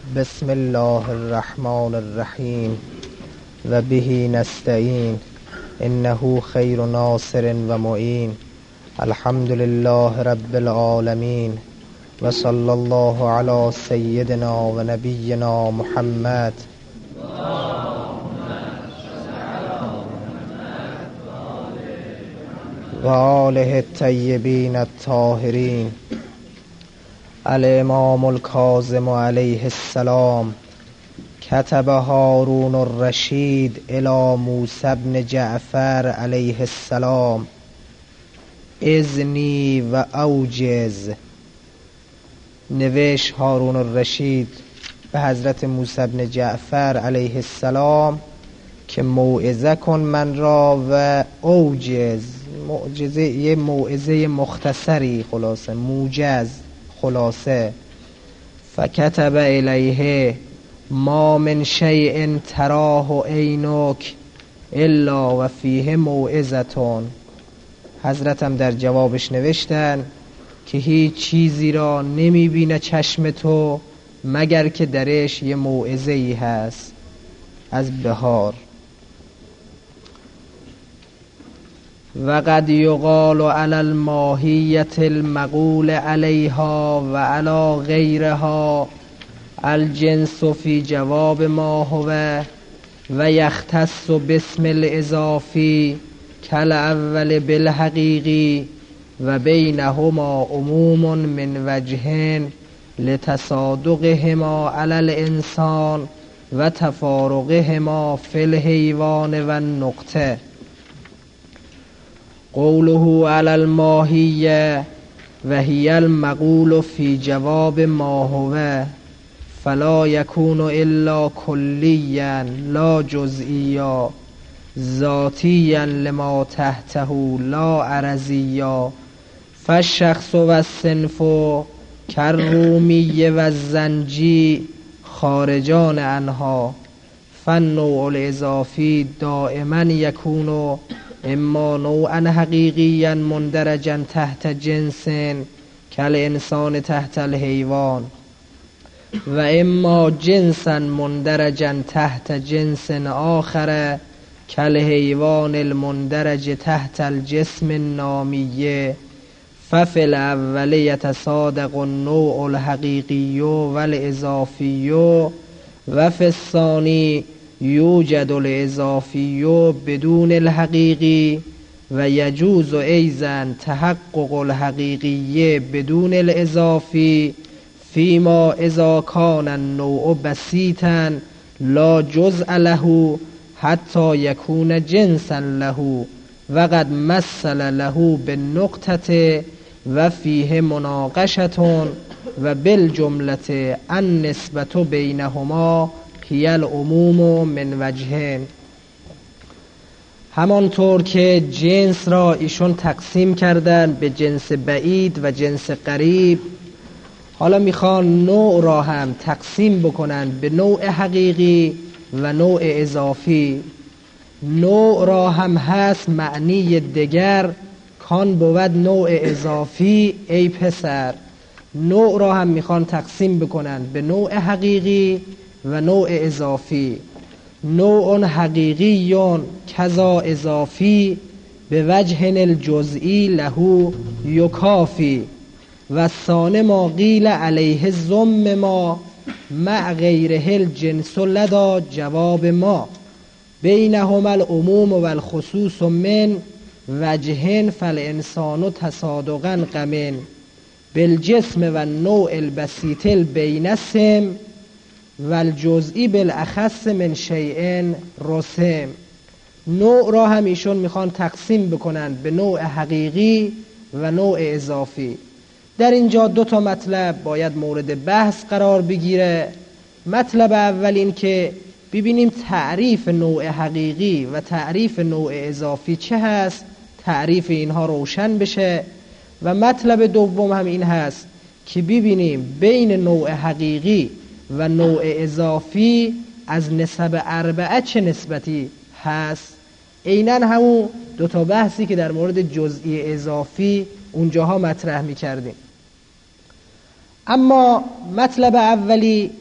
بسم الله الرحمن الرحیم و به نستعین انه خیر ناصر و معین. الحمد لله رب العالمین و صلی الله علی سیدنا و نبینا محمد و آله الطیبین الطاهرین. الامام الکاظم علیه السلام کتب هارون الرشید الی موسی بن جعفر علیه السلام اذنی و اوجز. نوشت هارون الرشید به حضرت موسی بن جعفر علیه السلام که موعظه کن من را و اوجز. یه موعظه مختصری، خلاصه موجز، خلاصه. فکتب الیه ما من شیء تراه عینک الا و فیه موعظتون. حضرتم در جوابش نوشتن که هیچ چیزی را نمی بینه چشم تو مگر که درش یه موعظه ای هست. از بهار. و قد یقال علی الماهیة المقول علیها و علی غیرها الجنس فی جواب ما هو و یختص باسم الاضافی کالاول بالحقیقی و بینهما عموم من وجهین لتصادقهما علی الانسان و تفارقهما فی الحیوان و النقطه. قوله علی الماهیه و هی المقول فی جواب ما هو فلا یکون الا کلیا لا جزئیا ذاتیا لما تحته لا عرضیا. فالشخص و الصنف کالرومی و الزنجی خارجان عنها. فالنوع الاضافی دائما یکون اما نوعا حقیقیا مندرجا تحت جنس کالانسان تحت الحیوان و اما جنسا مندرجا تحت جنس آخر کالحیوان المندرج تحت الجسم النامیه. ففی الاول یتصادق النوع الحقیقی والاضافی و فی الثانی یوجد الاضافی بدون الحقیقی و یجوز ایضا تحقق الحقیقی بدون الاضافی فیما اذا کان النوع بسیطا لا جزء له حتی یکون جنسا له و قد مثل له بالنقطه و فیه مناقشة و بالجملة النسبة بینهما هی العموم من وجهین. همانطور که جنس را ایشون تقسیم کردن به جنس بعید و جنس قریب، حالا میخوان نوع را هم تقسیم بکنن به نوع حقیقی و نوع اضافی. نوع را هم هست معنی دیگر کان بود نوع اضافی ای پسر. نوع را هم میخوان تقسیم بکنن به نوع حقیقی و نوع اضافی. نوع حقیقی کذا اضافی به وجه الجزئی له یکافی و ثانی ما قیل علیه ضم ما مع غیره الجنس لدى جواب ما بینهما العموم و الخصوص من وجهین فالانسان تصادقا قمن بالجسم و النوع البسیط البینسم و الجزئی بالاخص من شیء رسم. نوع را هم ایشون میخوان تقسیم بکنن به نوع حقیقی و نوع اضافی. در اینجا دو تا مطلب باید مورد بحث قرار بگیره. مطلب اول این که ببینیم تعریف نوع حقیقی و تعریف نوع اضافی چه هست، تعریف اینها روشن بشه. و مطلب دوم هم این هست که ببینیم بین نوع حقیقی و نوع اضافی از نسب اربعه چه نسبتی هست. عیناً همون دو تا بحثی که در مورد جزئی اضافی اونجاها مطرح می کردیم. اما مطلب اولی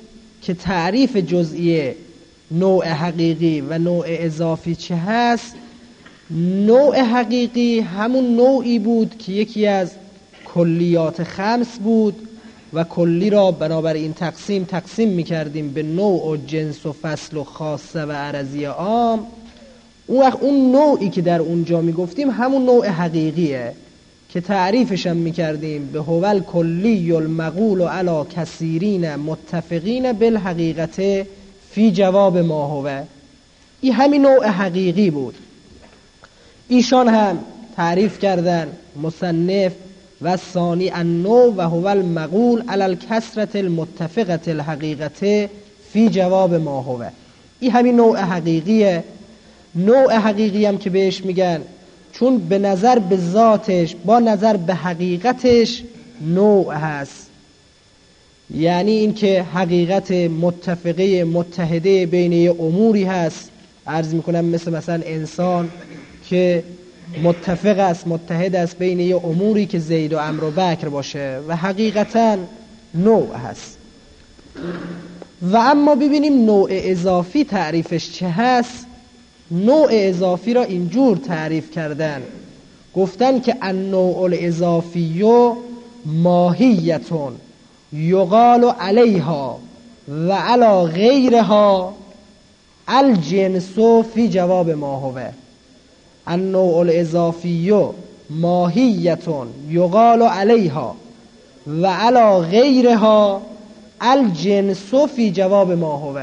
که تعریف جزئی نوع حقیقی و نوع اضافی چه هست، نوع حقیقی همون نوعی بود که یکی از کلیات خمس بود و کلی را بنابر این تقسیم میکردیم به نوع و جنس و فصل و خاصه و عرضی عام. اون نوعی که در اونجا میگفتیم همون نوع حقیقیه که تعریفش هم میکردیم به هوال کلی المقول علی کثیرین متفقین بالحقیقت فی جواب ما هو. این همین نوع حقیقی بود. ایشان هم تعریف کردن مصنف و ثانی النوع و هو المقول علی الکثرة المتفقة الحقیقت فی جواب ما هو. این همین نوع حقیقیه. نوع حقیقی هم که بهش میگن چون به نظر به ذاتش با نظر به حقیقتش نوع هست، یعنی این که حقیقت متفقه متحده بین اموری هست. عرض میکنم مثلا انسان که متفق است متحد است بین اموری که زید و عمرو و بکر باشه و حقیقتا نوع هست. و اما ببینیم نوع اضافی تعریفش چه هست. نوع اضافی را اینجور تعریف کردن، گفتن که النوع الاضافی ماهیتون یقال علیها و علی غیرها الجنس فی جواب ما هو. النوع الاضافی ماهیتون یقال علیها و علی غیرها الجنس فی جواب ما هو.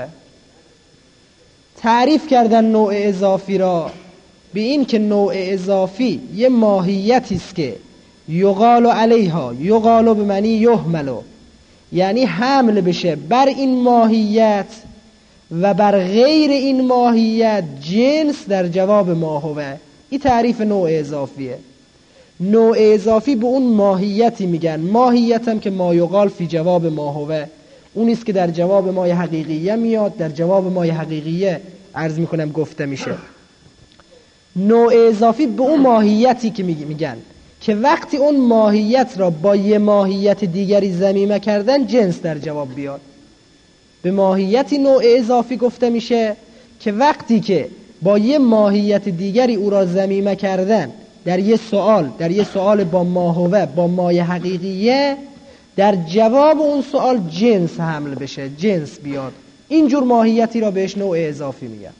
تعریف کردن نوع اضافی را به این که نوع اضافی یه ماهیتی است که یقال علیها، یقال به معنی یحمل، یعنی حمل بشه بر این ماهیت و بر غیر این ماهیت جنس در جواب ما هو. این تعریف نوع اضافیه. نوع اضافی به اون ماهیتی میگن، ماهیت هم که ما یقال فی جواب ما هو، اونیست که در جواب مای حقیقیه میاد، در جواب مای حقیقیه عرض میکنم گفته میشه. نوع اضافی به اون ماهیتی که میگن که وقتی اون ماهیت را با یه ماهیت دیگری ضمیمه کردن جنس در جواب بیاد. به ماهیتی نوع اضافی گفته میشه که وقتی که با یه ماهیت دیگری او را ضمیمه کردن در یه سوال با ما هو، با مای حقیقیه، در جواب اون سوال جنس حمل بشه، جنس بیاد. اینجور ماهیتی را بهش نوع اضافی میگن.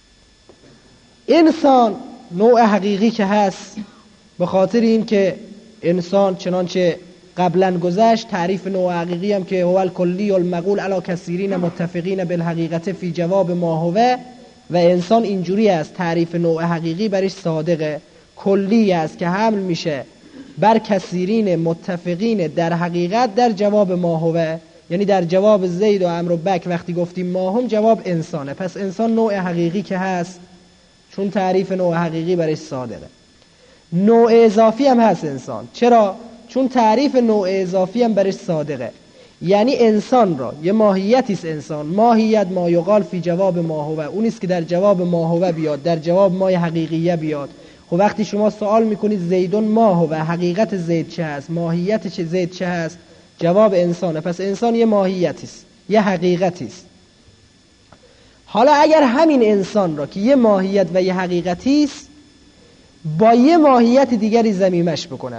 انسان نوع حقیقی که هست، به خاطر این که انسان چنانچه قبلا گذشت تعریف نوع حقیقی هم که هو الکلی المقول علی کثیرین متفقین بالحقیقت فی جواب ما هو، و انسان اینجوری است تعریف نوع حقیقی برش صادقه، کلی است که حمل میشه بر کثیرین متفقین در حقیقت در جواب ما هو، یعنی در جواب زید و عمرو و بک وقتی گفتیم ما هم جواب انسانه. پس انسان نوع حقیقی که هست چون تعریف نوع حقیقی برش صادقه. نوع اضافی هم هست انسان. چرا؟ چون تعریف نوع اضافی هم برش صادقه. یعنی انسان را یه ماهیتی است، انسان ماهیت ما یقال فی جواب ما هو، اونیست که در جواب ما هو بیاد، در جواب مای حقیقیه بیاد. خب وقتی شما سوال میکنید زیدون ما هو، حقیقت زید چه هست، ماهیت چه زید چه هست، جواب انسانه. پس انسان یه ماهیتی است، یه حقیقتی است. حالا اگر همین انسان را که یه ماهیت و یه حقیقتی است با یه ماهیت دیگری ضمیمش بکنن،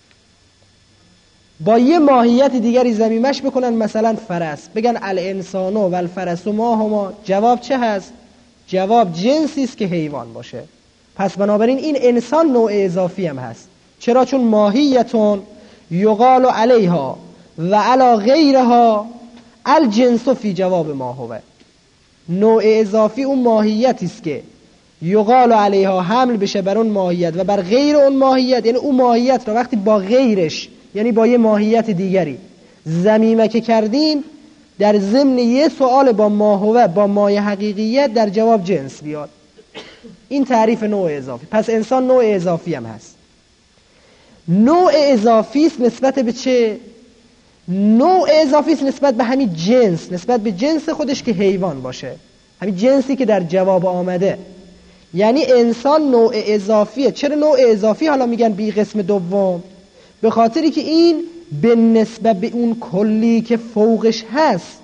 با یه ماهیت دیگری ضمیمش بکنن، مثلا فرس، بگن الانسان و الفرس ما هما، جواب چه هست؟ جواب جنسی است که حیوان باشه. پس بنابراین این انسان نوع اضافی هم هست. چرا؟ چون ماهیتون یقال علیها و علی غیرها الجنس فی جواب ما هو. نوع اضافی اون ماهیتی است که یقال علیها حمل بشه بر اون ماهیت و بر غیر اون ماهیت، یعنی اون ماهیت رو وقتی با غیرش، یعنی با یه ماهیت دیگری ضمیمه که کردین، در ضمن یه سوال با ما هو، با مای حقیقیت، در جواب جنس بیاد. این تعریف نوع اضافی. پس انسان نوع اضافی هم هست. نوع اضافی است نسبت به چه؟ نوع اضافی است نسبت به همین جنس، نسبت به جنس خودش که حیوان باشه، همین جنسی که در جواب آمده. یعنی انسان نوع اضافیه. چرا نوع اضافی حالا میگن بی قسم دوم؟ به خاطری که این به نسبت به اون کلی که فوقش هست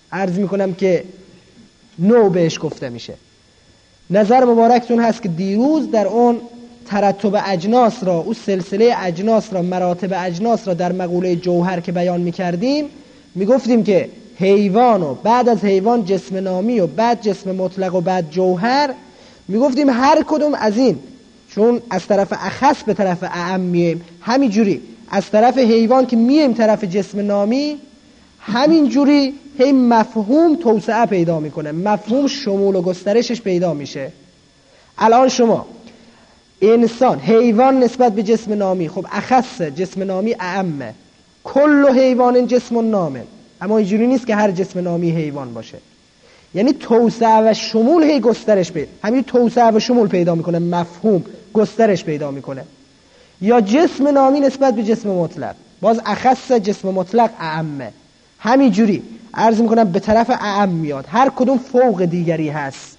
عرض میکنم که نوع بهش گفته میشه. نظر مبارکتون هست که دیروز در اون ترتب اجناس را، اون سلسله اجناس را، مراتب اجناس را در مقوله جوهر که بیان میکردیم میگفتیم که حیوان و بعد از حیوان جسم نامی و بعد جسم مطلق و بعد جوهر، میگفتیم هر کدوم از این چون از طرف اخص به طرف اعم میایم، همینجوری از طرف حیوان که میایم طرف جسم نامی، همینجوری هی مفهوم توسعه پیدا میکنه، مفهوم شمول و گسترشش پیدا میشه. الان شما انسان، حیوان نسبت به جسم نامی، خب اخص جسم نامی اعمه، کل حیوان جسم نامه، اما اینجوری نیست که هر جسم نامی حیوان باشه. یعنی توسعه و شمول هی گسترش پیدا، همین توسعه و شمول پیدا میکنه، مفهوم گسترش پیدا میکنه. یا جسم نامی نسبت به جسم مطلق، باز اخص جسم مطلق اعمه، همینجوری عرض میکنم به طرف اعم میاد، هر کدوم فوق دیگری هست.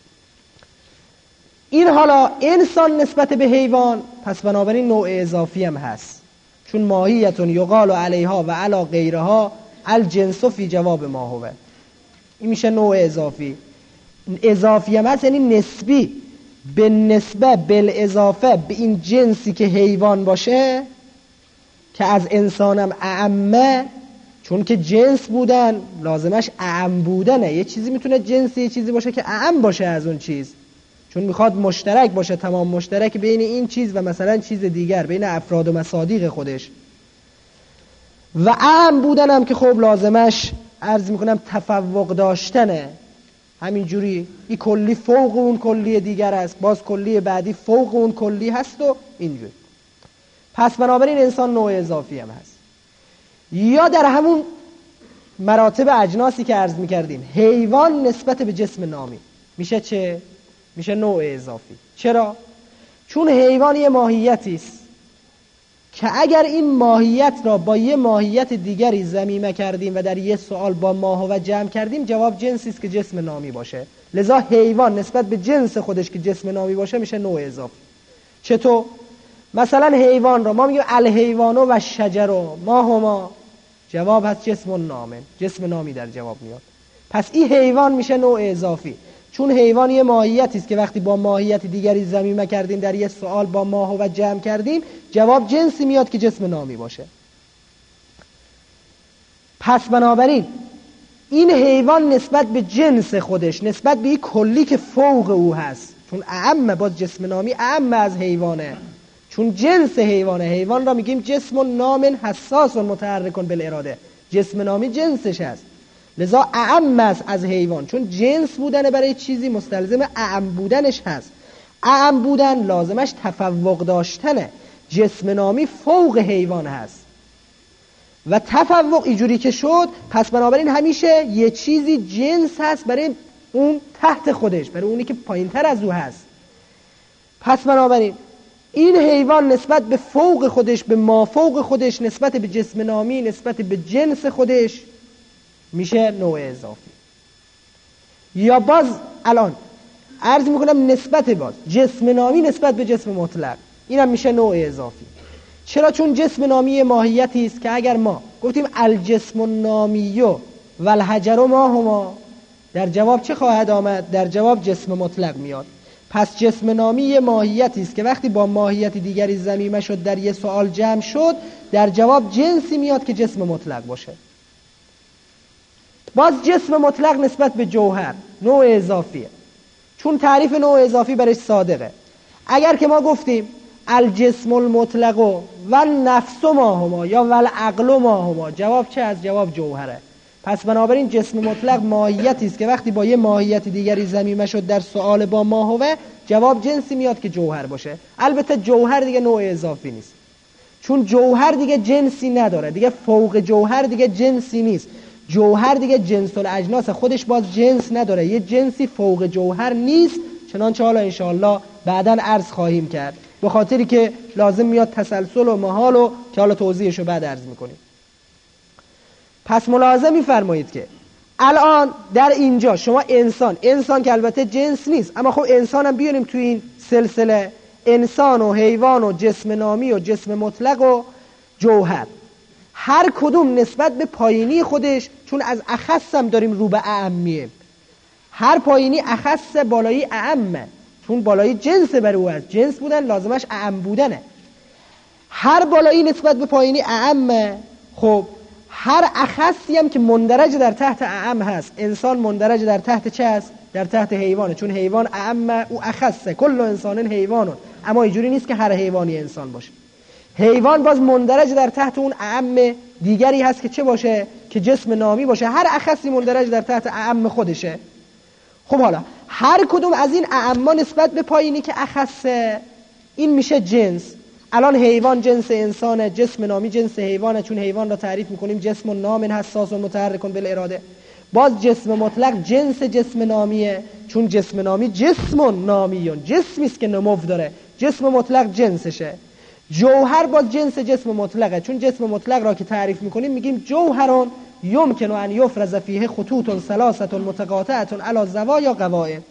این حالا انسان نسبت به حیوان، پس بنابراین نوع اضافی هم هست، چون ماهیتون یقال علیها و علی غیرها الجنس فی جواب ما هو، این میشه نوع اضافی. اضافی هم هست یعنی نسبی، به نسبه بالاضافه به این جنسی که حیوان باشه که از انسانم اعمه، چون که جنس بودن لازمش اعم بودنه. یه چیزی میتونه جنسی یه چیزی باشه که اعم باشه از اون چیز، چون میخواد مشترک باشه، تمام مشترک بین این چیز و مثلا چیز دیگر، بین افراد و مصادیق خودش. و اعم بودنم که خب لازمش عرض میکنم تفوق داشتنه، همینجوری این کلی فوق اون کلی دیگر است، باز کلی بعدی فوق اون کلی هست و اینجوری. پس بنابراین انسان نوع اضافی هم هست. یا در همون مراتب اجناسی که عرض میکردیم، حیوان نسبت به جسم نامی میشه چه؟ میشه نوع اضافی. چرا؟ چون حیوان یه ماهیتی است که اگر این ماهیت را با یه ماهیت دیگری ضمیمه کردیم و در یه سوال با ماهو جمع کردیم، جواب جنسی است که جسم نامی باشه. لذا حیوان نسبت به جنس خودش که جسم نامی باشه میشه نوع اضافی. چطور؟ مثلا حیوان را ما میگیم الحیوان و شجر و ما هما، جواب هست جسم نامه، جسم نامی در جواب میاد. پس این حیوان میشه نوع اضافی، چون حیوان یه ماهیتی است که وقتی با ماهیت دیگری ضمیمه کردیم در یه سوال با ماهو جمع کردیم، جواب جنسی میاد که جسم نامی باشه. پس بنابراین این حیوان نسبت به جنس خودش، نسبت به این کلی که فوق او هست، چون اعم، باز جسم نامی اعم از حیوانه، چون جنس حیوانه. حیوان را میگیم جسم نام حساس و متحرک بالاراده، جسم نامی جنسش هست، لذا اعم است از حیوان، چون جنس بودن برای چیزی مستلزم اعم بودنش هست. اعم بودن لازمش تفوق داشتنه، جسم نامی فوق حیوان هست و تفوق اینجوری که شد، پس بنابراین همیشه یه چیزی جنس هست برای اون تحت خودش، برای اونی که پایین تر از او هست. پس بنابراین این حیوان نسبت به فوق خودش، به مافوق خودش، نسبت به جسم نامی، نسبت به جنس خودش میشه نوع اضافی. یا باز الان عرض میکنم نسبت باز جسم نامی نسبت به جسم مطلق، اینم میشه نوع اضافی. چرا؟ چون جسم نامی ماهیتی است که اگر ما گفتیم الجسم النامی و الحجر ما هما، در جواب چه خواهد آمد؟ در جواب جسم مطلق میاد. پس جسم نامی یه ماهیتی است که وقتی با ماهیت دیگری ضمیمه شد در یه سوال جمع شد، در جواب جنسی میاد که جسم مطلق باشه. باز جسم مطلق نسبت به جوهر نوع اضافیه، چون تعریف نوع اضافی برش صادقه. اگر که ما گفتیم الجسم المطلق و نفس ما هما یا والعقل ما هما، جواب چه؟ از جواب جوهره. پس بنابراین جسم مطلق ماهیتی است که وقتی با یه ماهیت دیگری ضمیمه شد در سؤال با ما هو، جواب جنسی میاد که جوهر باشه. البته جوهر دیگه نوع اضافی نیست، چون جوهر دیگه جنسی نداره، دیگه فوق جوهر دیگه جنسی نیست. جوهر دیگه جنس الاجناس خودش باز جنس نداره، یه جنسی فوق جوهر نیست، چنانچه حالا انشاءالله بعداً عرض خواهیم کرد، به خاطری که لازم میاد تسلسل و محال و که حالا توضیحشو بعد عرض میکنیم. پس ملاحظه میفرمایید که الان در اینجا شما انسان که البته جنس نیست، اما خب انسان هم بیاریم توی این سلسله، انسان و حیوان و جسم نامی و جسم مطلق و جوهر، هر کدوم نسبت به پایینی خودش، چون از اخص هم داریم رو به اعم مییم، هر پایینی اخص بالایی اعمه، چون بالایی جنس بر او هست، جنس بودن لازمش اعم بودنه. هر بالایی نسبت به پایینی اعمه. خب هر اخصی هم که مندرج در تحت اعم هست، انسان مندرج در تحت چه هست؟ در تحت حیوانه، چون حیوان اعمه او اخصه، کل انسان حیوانون، اما اینجوری نیست که هر حیوانی انسان باشه. حیوان باز مندرج در تحت اون اعم دیگری هست که چه باشه؟ که جسم نامی باشه. هر اخصی مندرج در تحت اعم خودشه. خب حالا هر کدوم از این اعما نسبت به پایینی که اخصه، این میشه جنس. الان حیوان جنس انسانه، جسم نامی جنس حیوانه، چون حیوان را تعریف میکنیم جسم نام حساس و متحرک بالاراده. باز جسم مطلق جنس جسم نامیه، چون جسم نامی جسم نامیون، جسمی است که نمو داره، جسم مطلق جنسشه. جوهر باز جنس جسم مطلقه، چون جسم مطلق را که تعریف میکنیم میگیم جوهرون یمکن ان یفرز فیه خطوط ثلاثه متقاطعه علی زوایا قوائم.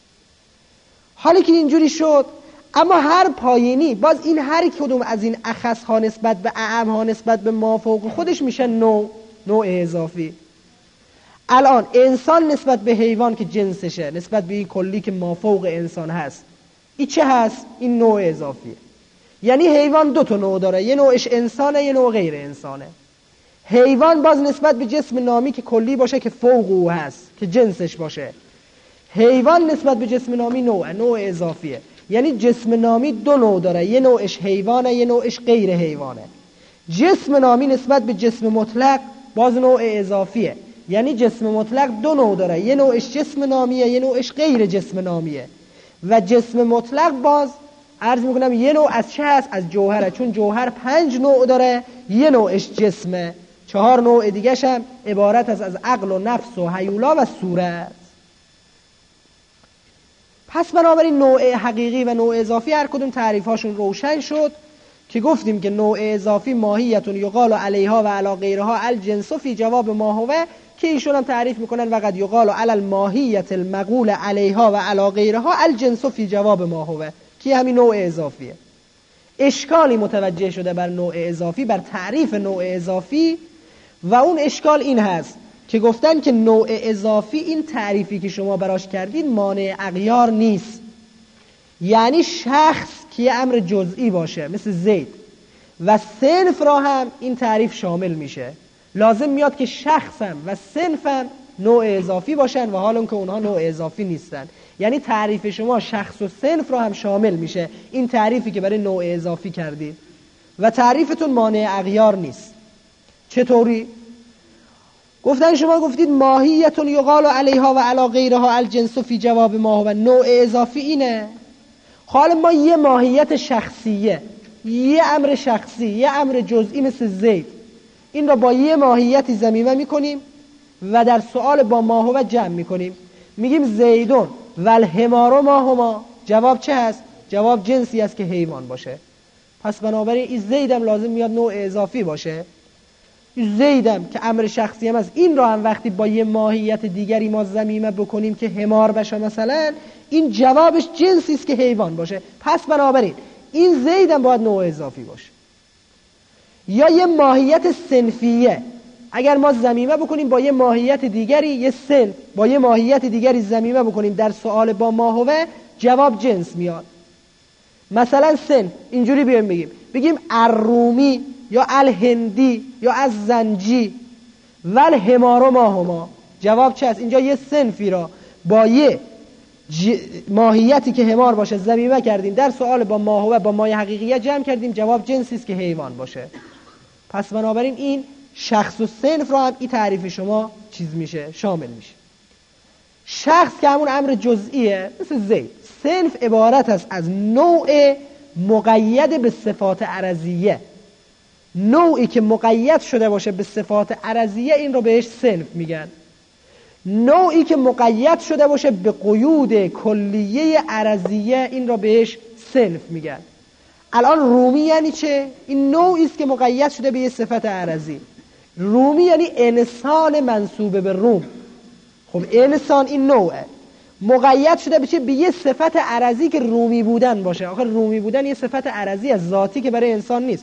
حالی که اینجوری شد، اما هر پایینی باز این هر کدوم از این اخص ها نسبت به اعم ها نسبت به ما فوق خودش میشه نوع اضافی. الان انسان نسبت به حیوان که جنسشه، نسبت به این کلی که ما فوق انسان هست، این چه هست؟ این نوع اضافیه. یعنی حیوان دو تا نوع داره، یه نوعش انسانه، یه نوع غیر انسانه. حیوان باز نسبت به جسم نامی که کلی باشه که فوق او هست، که جنسش باشه. حیوان نسبت به جسم نامی نوع اضافیه. یعنی جسم نامی دو نوع داره، یه نوعش حیوانه، یه نوعش غیر حیوانه. جسم نامی نسبت به جسم مطلق باز نوع اضافیه. یعنی جسم مطلق دو نوع داره، یه نوعش جسم نامیه، یه نوعش غیر جسم نامیه. و جسم مطلق باز عرض میکنم یه نوع از چه هست؟ از جوهره، چون جوهر 5 نوع داره، یه نوعش جسمه، 4 نوع دیگه‌ش هم عبارت است از عقل و نفس و هیولا و صورت. پس بنابراین نوع حقیقی و نوع اضافی هر کدوم تعریف‌هاشون روشن شد که گفتیم که نوع اضافی ماهیتون یقال علیها و علی غیرها الجنس فی جواب ما هو، که ایشون هم تعریف میکنن وقد یقال علی الماهیت المقول علیها و علی غیرها الجنس فی جواب ما هو، که همین نوع اضافیه. اشکالی متوجه شده بر نوع اضافی، بر تعریف نوع اضافی، و اون اشکال این هست که گفتن که نوع اضافی این تعریفی که شما براش کردین مانع اغیار نیست. یعنی شخص که یه امر جزئی باشه مثل زید و صنف را هم این تعریف شامل میشه. لازم میاد که شخصم و صنفم نوع اضافی باشن، و حالا که اونها نوع اضافی نیستن. یعنی تعریف شما شخص و صنف را هم شامل میشه، این تعریفی که برای نوع اضافی کردید، و تعریفتون مانع اغیار نیست. چطوری؟ گفتن شما گفتید ماهیتون یقال علیها و علی غیرها الجنس فی جواب ما هو، نوع اضافی اینه. حالا ما یه ماهیت شخصیه، یه امر شخصی، یه امر جزئی مثل زید، این را با یه ماهیتی ضمیمه میکنیم و در سؤال با ما هو جمع میکنیم، میگیم زیدون و الحمار ما هما. جواب چه هست؟ جواب جنسی است که حیوان باشه. پس بنابراین این زیدم لازم میاد نوع اضافی باشه. زیدم که امر شخصی هم از این را هم وقتی با یه ماهیت دیگری ما ضمیمه بکنیم که حمار بشه مثلا، این جوابش جنسی است که حیوان باشه. پس بنابراین این زیدم باید نوع اضافی باشه. یا یه ماهیت صنفیه، اگر ما ضمیمه بکنیم با یه ماهیت دیگری، یه صنف با یه ماهیت دیگری ضمیمه بکنیم در سؤال با ما هو، جواب جنس میاد. مثلا صنف اینجوری بگیم الرومی یا الهندی یا الزنجی و الحمار ما هما. جواب چه است؟ اینجا یه صنفی را با یه ماهیتی که حمار باشه ضمیمه کردیم، در سؤال با ما هو با مایه حقیقیه جمع کردیم، جواب جنسی است که حیوان باشه. پس بنابراین این شخص و صنف را هم این تعریف شما چیز میشه، شامل میشه. شخص که همون امر جزئیه مثل زید. صنف عبارت است از نوع مقید به صفات عرضیه. نوعی که مقید شده باشه به صفات عرضیه این رو بهش صنف میگن. نوعی که مقید شده باشه به قیود کلیه عرضیه این رو بهش صنف میگن. الان رومی یعنی چه؟ این نوعی است که مقید شده به یه صفت عرضی. رومی یعنی انسان منسوب به روم. خب انسان این نوعه مقید شده به چه؟ به یه صفت عرضی که رومی بودن باشه. آخه رومی بودن یه صفت عرضی از ذاتی که برای انسان نیست.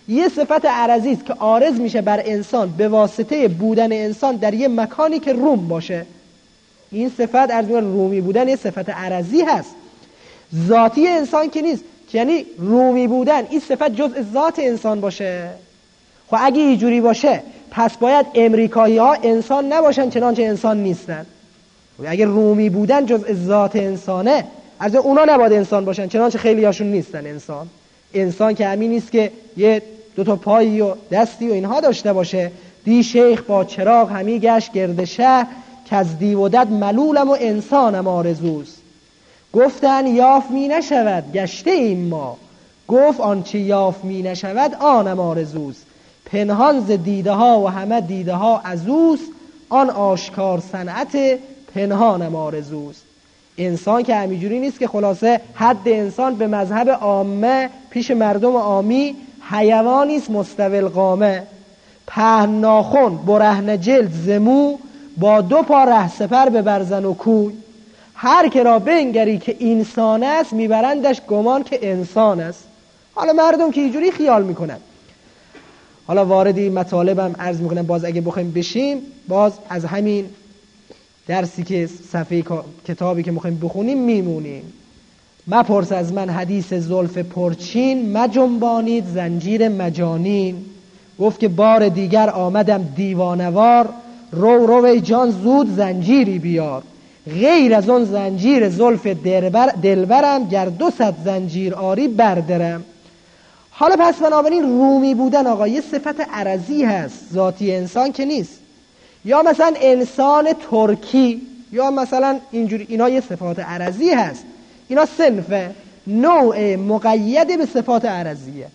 یه صفت عرضی است که عارض میشه بر انسان به واسطه بودن انسان در یه مکانی که روم باشه. این صفت از رومی بودن یه صفت عرضی هست، ذاتی انسان که نیست. یعنی رومی بودن این صفت جزء ذات انسان باشه. خب اگه اینجوری باشه پس باید امریکایی ها انسان نباشن چنانچه انسان نیستن. اگه رومی بودن جزء ذات انسانه، از اونا نباید انسان باشن چنانچه خیلی هاشون نیستن. انسان که همین نیست که یه دوتا پایی و دستی و اینها داشته باشه. دی شیخ با چراغ همی گشت گرد شهر، که از دیو و دد ملولم و انسانم آرزوست. گفتن یاف می نشود گشته ایم ما، گفت آنچه یاف می نشود آنم آرزوست. پنهان ز دیده ها و همه دیده ها ازوست، آن آشکار صنعت پنهانم آرزوست. انسان که همینجوری نیست که خلاصه حد انسان به مذهب عامه پیش مردم عامی حیوانی است مستوی القامه. پهن ناخن برهنه جلد زمو، با دو پا ره سپر به برزن و کوی. هر که را بنگری که انسان است، میبرندش گمان که انسان است. حالا مردم که اینجوری خیال میکنن. حالا واردی مطالبم عرض میکنم، باز اگه بخوایم بشیم باز از همین درسی که صفحه کتابی که میخوایم بخونیم میمونیم. مپرس از من حدیث زلف پرچین، مجنبانید زنجیر مجانین. گفت که بار دیگر آمدم دیوانوار، رو ای جان زود زنجیری بیار. غیر از اون زنجیر زلف دلبرم، گر 200 زنجیر آری بردرم. حالا پس بنابراین رومی بودن آقا یه صفت عرضی هست، ذاتی انسان که نیست. یا مثلا انسان ترکی، یا مثلا اینجوری، اینا یه صفات عرضی هست. اینا صنف نوع مقید به صفات عرضیه.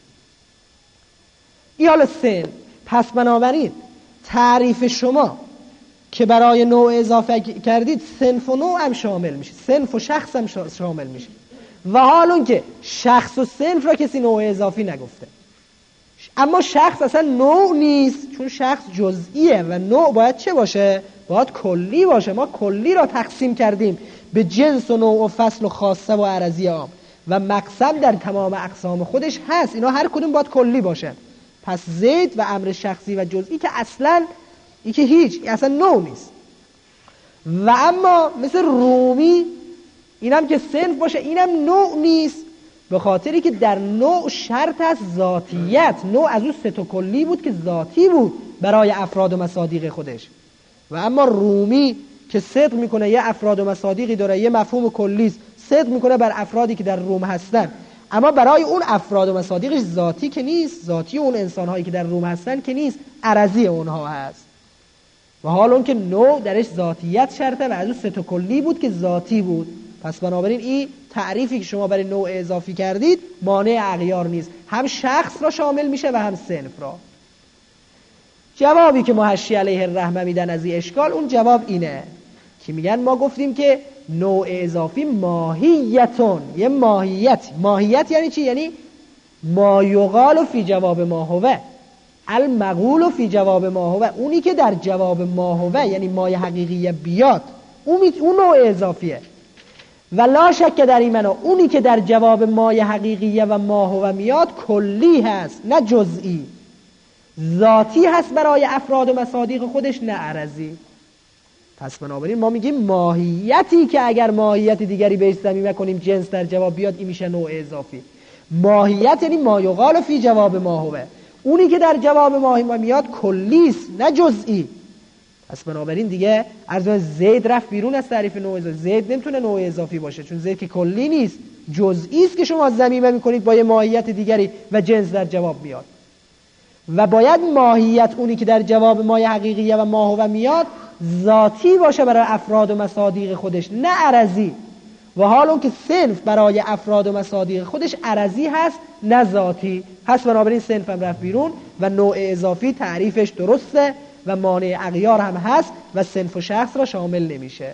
این حالا سن. پس بنابراین تعریف شما که برای نوع اضافه کردید صنف و نوع هم شامل میشه، صنف و شخص هم شامل میشه. و حالون که شخص و صنف را کسی نوع اضافی نگفته. اما شخص اصلا نوع نیست، چون شخص جزئیه و نوع باید چه باشه؟ باید کلی باشه. ما کلی را تقسیم کردیم به جنس و نوع و فصل و خاصه و عرضی عام، و مقسم در تمام اقسام خودش هست. اینا هر کدوم باید کلی باشه. پس زید و امر شخصی و جزئی که اصلا ای که هیچ اصلا نوع نیست. و اما مثل رومی اینم که صنف باشه اینم نوع نیست، به خاطری که در نوع شرط از ذاتیت. نوع از اون سه تا کلی بود که ذاتی بود برای افراد و مصادیق خودش. و اما رومی که صدق میکنه یه افراد و مصادیقی داره، یه مفهوم کلی صدق میکنه بر افرادی که در روم هستن، اما برای اون افراد و مصادیقش ذاتی که نیست. ذاتی اون انسانهایی که در روم هستن که نیست، عرضی اونها هست. و حال اون که نوع درش ذاتیت شرطه و از اون سه تا کلی بود که ذاتی بود. پس بنابراین این تعریفی که شما برای نوع اضافی کردید مانع اغیار نیست، هم شخص را شامل میشه و هم صنف را. جوابی که محشی علیه الرحمه میدن از این اشکال، اون جواب اینه که میگن ما گفتیم که نوع اضافی ماهیتون، یه ماهیت یعنی چی؟ یعنی ما یقال فی جواب ما هو، المقول فی جواب ما هو. اونی که در جواب ما هو یعنی مای حقیقیه بیاد، اون نوع اضافیه. و لا شک در این معنا اونی که در جواب مای حقیقیه و ما هو میاد کلی هست نه جزئی، ذاتی هست برای افراد و مصادیق خودش نه عرضی. پس بنابراین ما میگیم ماهیتی که اگر ماهیت دیگری بهش ضمیمه کنیم جنس در جواب بیاد، این میشه نوع اضافی. ماهیت یعنی ما یقال فی جواب ما هو، اونی که در جواب ما میاد کلیست نه جزئی. پس بنابراین دیگه عرض زید رفت بیرون از تعریف نوع اضافی. زید نمیتونه نوع اضافی باشه، چون زید که کلی نیست، جزئی است که شما ضمیمه میکنید با یه ماهیت دیگری و جنس در جواب میاد. و باید ماهیت اونی که در جواب مای حقیقیه و ما هو میاد ذاتی باشه برای افراد و مصادیق خودش نه عرضی. و حال اون که صنف برای افراد و مصادیق خودش عرضی هست نه ذاتی. پس بنابراین صنف هم رفت بیرون و نوع اضافی تعریفش درسته و مانع اغیار هم هست و صنف و شخص را شامل نمیشه.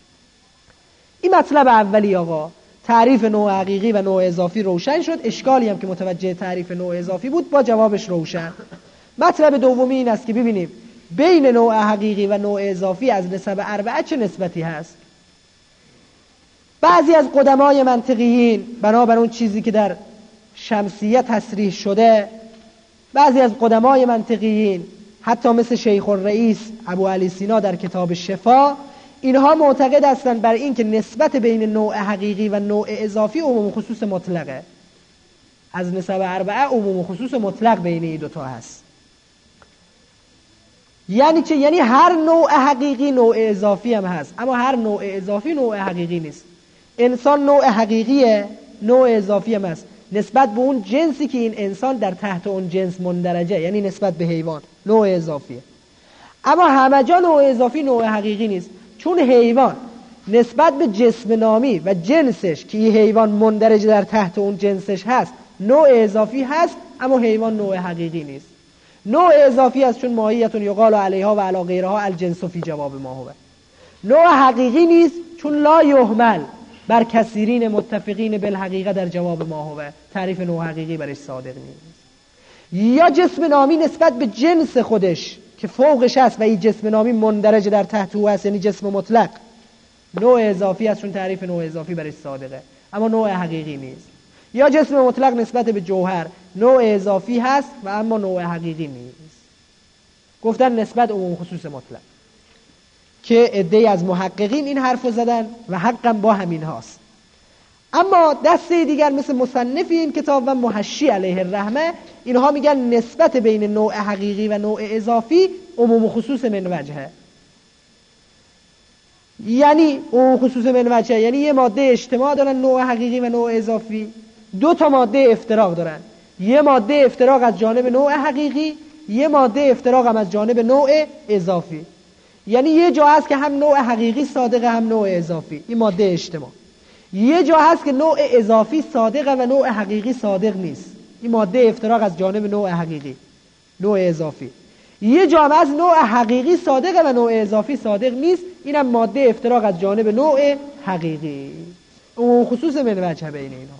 این مطلب اولی آقا، تعریف نوع حقیقی و نوع اضافی روشن شد. اشکالی هم که متوجه تعریف نوع اضافی بود با جوابش روشن. مطلب دومی این است که ببینیم بین نوع حقیقی و نوع اضافی از نسب اربعه چه نسبتی هست. بعضی از قدمای منطقیین بنابر اون چیزی که در شمسیه تصریح شده بعضی از قدمای منطقیین حتی مثل شیخ الرئیس ابو علی سینا در کتاب شفا، اینها معتقد هستند بر این که نسبت بین نوع حقیقی و نوع اضافی عموم و خصوص مطلقه. از نسب اربعه عموم و خصوص مطلق بین این دوتا هست. یعنی چه؟ یعنی هر نوع حقیقی نوع اضافی هم هست، اما هر نوع اضافی نوع حقیقی نیست. انسان نوع حقیقیه، نوع اضافی هم هست نسبت به اون جنسی که این انسان در تحت اون جنس مندرجه، یعنی نسبت به حیوان نوع اضافیه. اما همه جا نوع اضافی نوع حقیقی نیست، چون حیوان نسبت به جسم نامی و جنسش که این حیوان مندرج در تحت اون جنسش هست نوع اضافی هست، اما حیوان نوع حقیقی نیست. نوع اضافی است چون ماهیت یقال علیها و علی غیرها الجنس فی جواب ما هو. نوع حقیقی نیست چون لا یحمل بر کثیرین متفقین بالحقیقه در جواب ما هو، تعریف نوع حقیقی برش صادق نیست. یا جسم نامی نسبت به جنس خودش که فوقش هست و این جسم نامی مندرج در تحت او هست، یعنی جسم مطلق، نوع اضافی است چون تعریف نوع اضافی برش صادقه، اما نوع حقیقی نیست. یا جسم مطلق نسبت به جوهر نوع اضافی هست و اما نوع حقیقی نیست. گفتن نسبت عموم خصوص مطلق که عده‌ای از محققین این حرفو زدن و حقا با همین هاست. اما دسته دیگر مثل مصنفی این کتاب و محشی علیه الرحمه، اینها میگن نسبت بین نوع حقیقی و نوع اضافی عموم خصوص من وجهه. یعنی عموم خصوص من وجهه یعنی یه ماده اجتماع دارن نوع حقیقی و نوع اضافی، دو تا ماده افتراق دارن، یه ماده افتراق از جانب نوع حقیقی، یه ماده افتراق هم از جانب نوع اضافی. یعنی یه جا هست که هم نوع حقیقی صادقه هم نوع اضافی، این ماده اجتماع. یه جا هست که نوع اضافی صادقه و نوع حقیقی صادق نیست، این ماده افتراق از جانب نوع حقیقی، نوع اضافی. یه جا هم از نوع حقیقی صادقه و نوع اضافی صادق نیست، اینم ماده افتراق از جانب نوع حقیقی. اون خصوص من وجه بین اینا.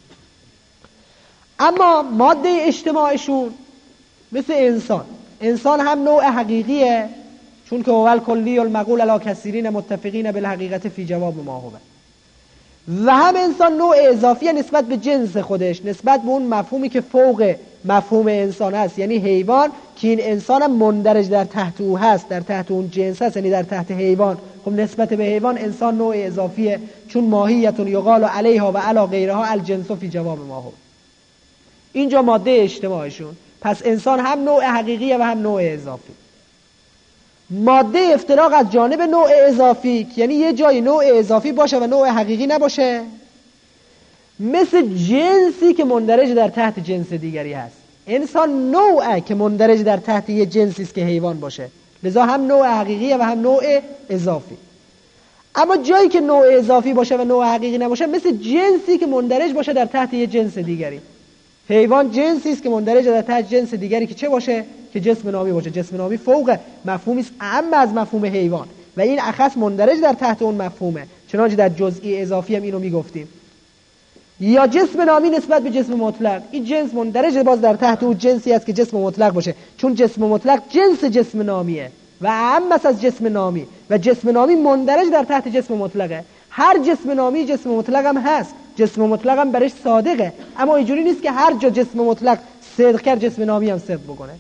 اما ماده اجتماعشون مثل انسان هم نوع حقیقیه چون که اول کلی المقول علی کثیرین متفقین بالحقیقت فی جواب ما هو، و هم انسان نوع اضافی نسبت به جنس خودش، نسبت به اون مفهومی که فوق مفهوم انسان هست، یعنی حیوان که این انسان هم مندرج در تحت او هست، در تحت اون جنس هست، یعنی در تحت حیوان. خب نسبت به حیوان انسان نوع اضافیه چون ماهیت یقال علیها و علی غیرها الجنس فی جواب ما هو. اینجا ماده اجتماعشون. پس انسان هم نوع حقیقیه و هم نوع اضافی. ماده افتراق از جانب نوع اضافی، یعنی یه جای نوع اضافی باشه و نوع حقیقی نباشه، مثل جنسی که مندرج در تحت جنس دیگری هست. انسان نوعه که مندرج در تحت یه جنسی است که حیوان باشه، لذا هم نوع حقیقیه و هم نوع اضافی. اما جایی که نوع اضافی باشه و نوع حقیقی نباشه، مثل جنسی که مندرج باشه در تحت یه جنس دیگری. حیوان جنسی است که مندرج در تحت جنس دیگری که چه باشه؟ که جسم نامی باشه. جسم نامی فوق مفهومی است اعم از مفهوم حیوان و این اخص مندرج در تحت اون مفهومه، چنانچه در جزئی اضافی هم اینو میگفتیم. یا جسم نامی نسبت به جسم مطلق، این جنس مندرج باز در تحت اون جنسی است که جسم مطلق باشه، چون جسم مطلق جنس جسم نامیه و اعم از جسم نامی و جسم نامی مندرج در تحت جسم مطلقه. هر جسم نامی جسم مطلق هم هست، جسم مطلق هم برش صادقه، اما اینجوری نیست که هر جا جسم مطلق صدق کرد جسم نامی هم صدق بکنه.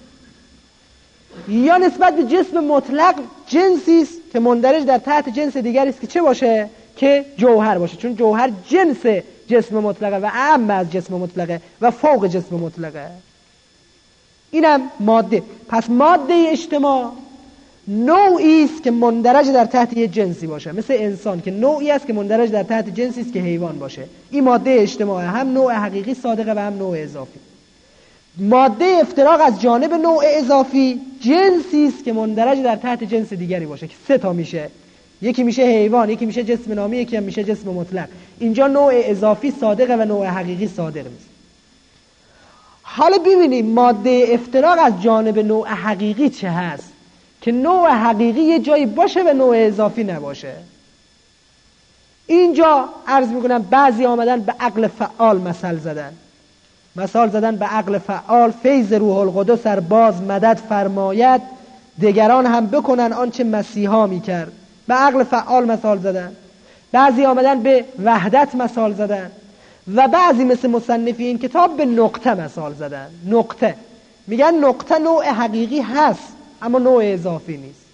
یا نسبت به جسم مطلق جنسی است که مندرج در تحت جنس دیگری است که چه باشه؟ که جوهر باشه، چون جوهر جنس جسم مطلقه و اعم از جسم مطلقه و فوق جسم مطلقه. اینم ماده. پس ماده اجتماع نوعی است که مندرج در تحت یه جنسی باشه، مثل انسان که نوعی است که مندرج در تحت جنسی است که حیوان باشه. این ماده اجتماع هم نوع حقیقی صادقه و هم نوع اضافی. ماده افتراق از جانب نوع اضافی جنسی است که مندرج در تحت جنس دیگری باشه که سه تا میشه، یکی میشه حیوان، یکی میشه جسم نامی، یکی هم میشه جسم مطلق. اینجا نوع اضافی صادقه و نوع حقیقی صادق نیست. حالا ببینیم ماده افتراق از جانب نوع حقیقی چه هست که نوع حقیقی یه جایی باشه و نوع اضافی نباشه. اینجا عرض میکنم بعضی آمدن به عقل فعال مثال زدن به عقل فعال، فیض روح القدس ار باز مدد فرماید، دگران هم بکنن آنچه مسیحا میکرد. به عقل فعال مثال زدن. بعضی آمدن به وحدت مثال زدن و بعضی مثل مصنفی این کتاب به نقطه مثال زدن. نقطه میگن نقطه نوع حقیقی هست اما نوع اضافی نیست.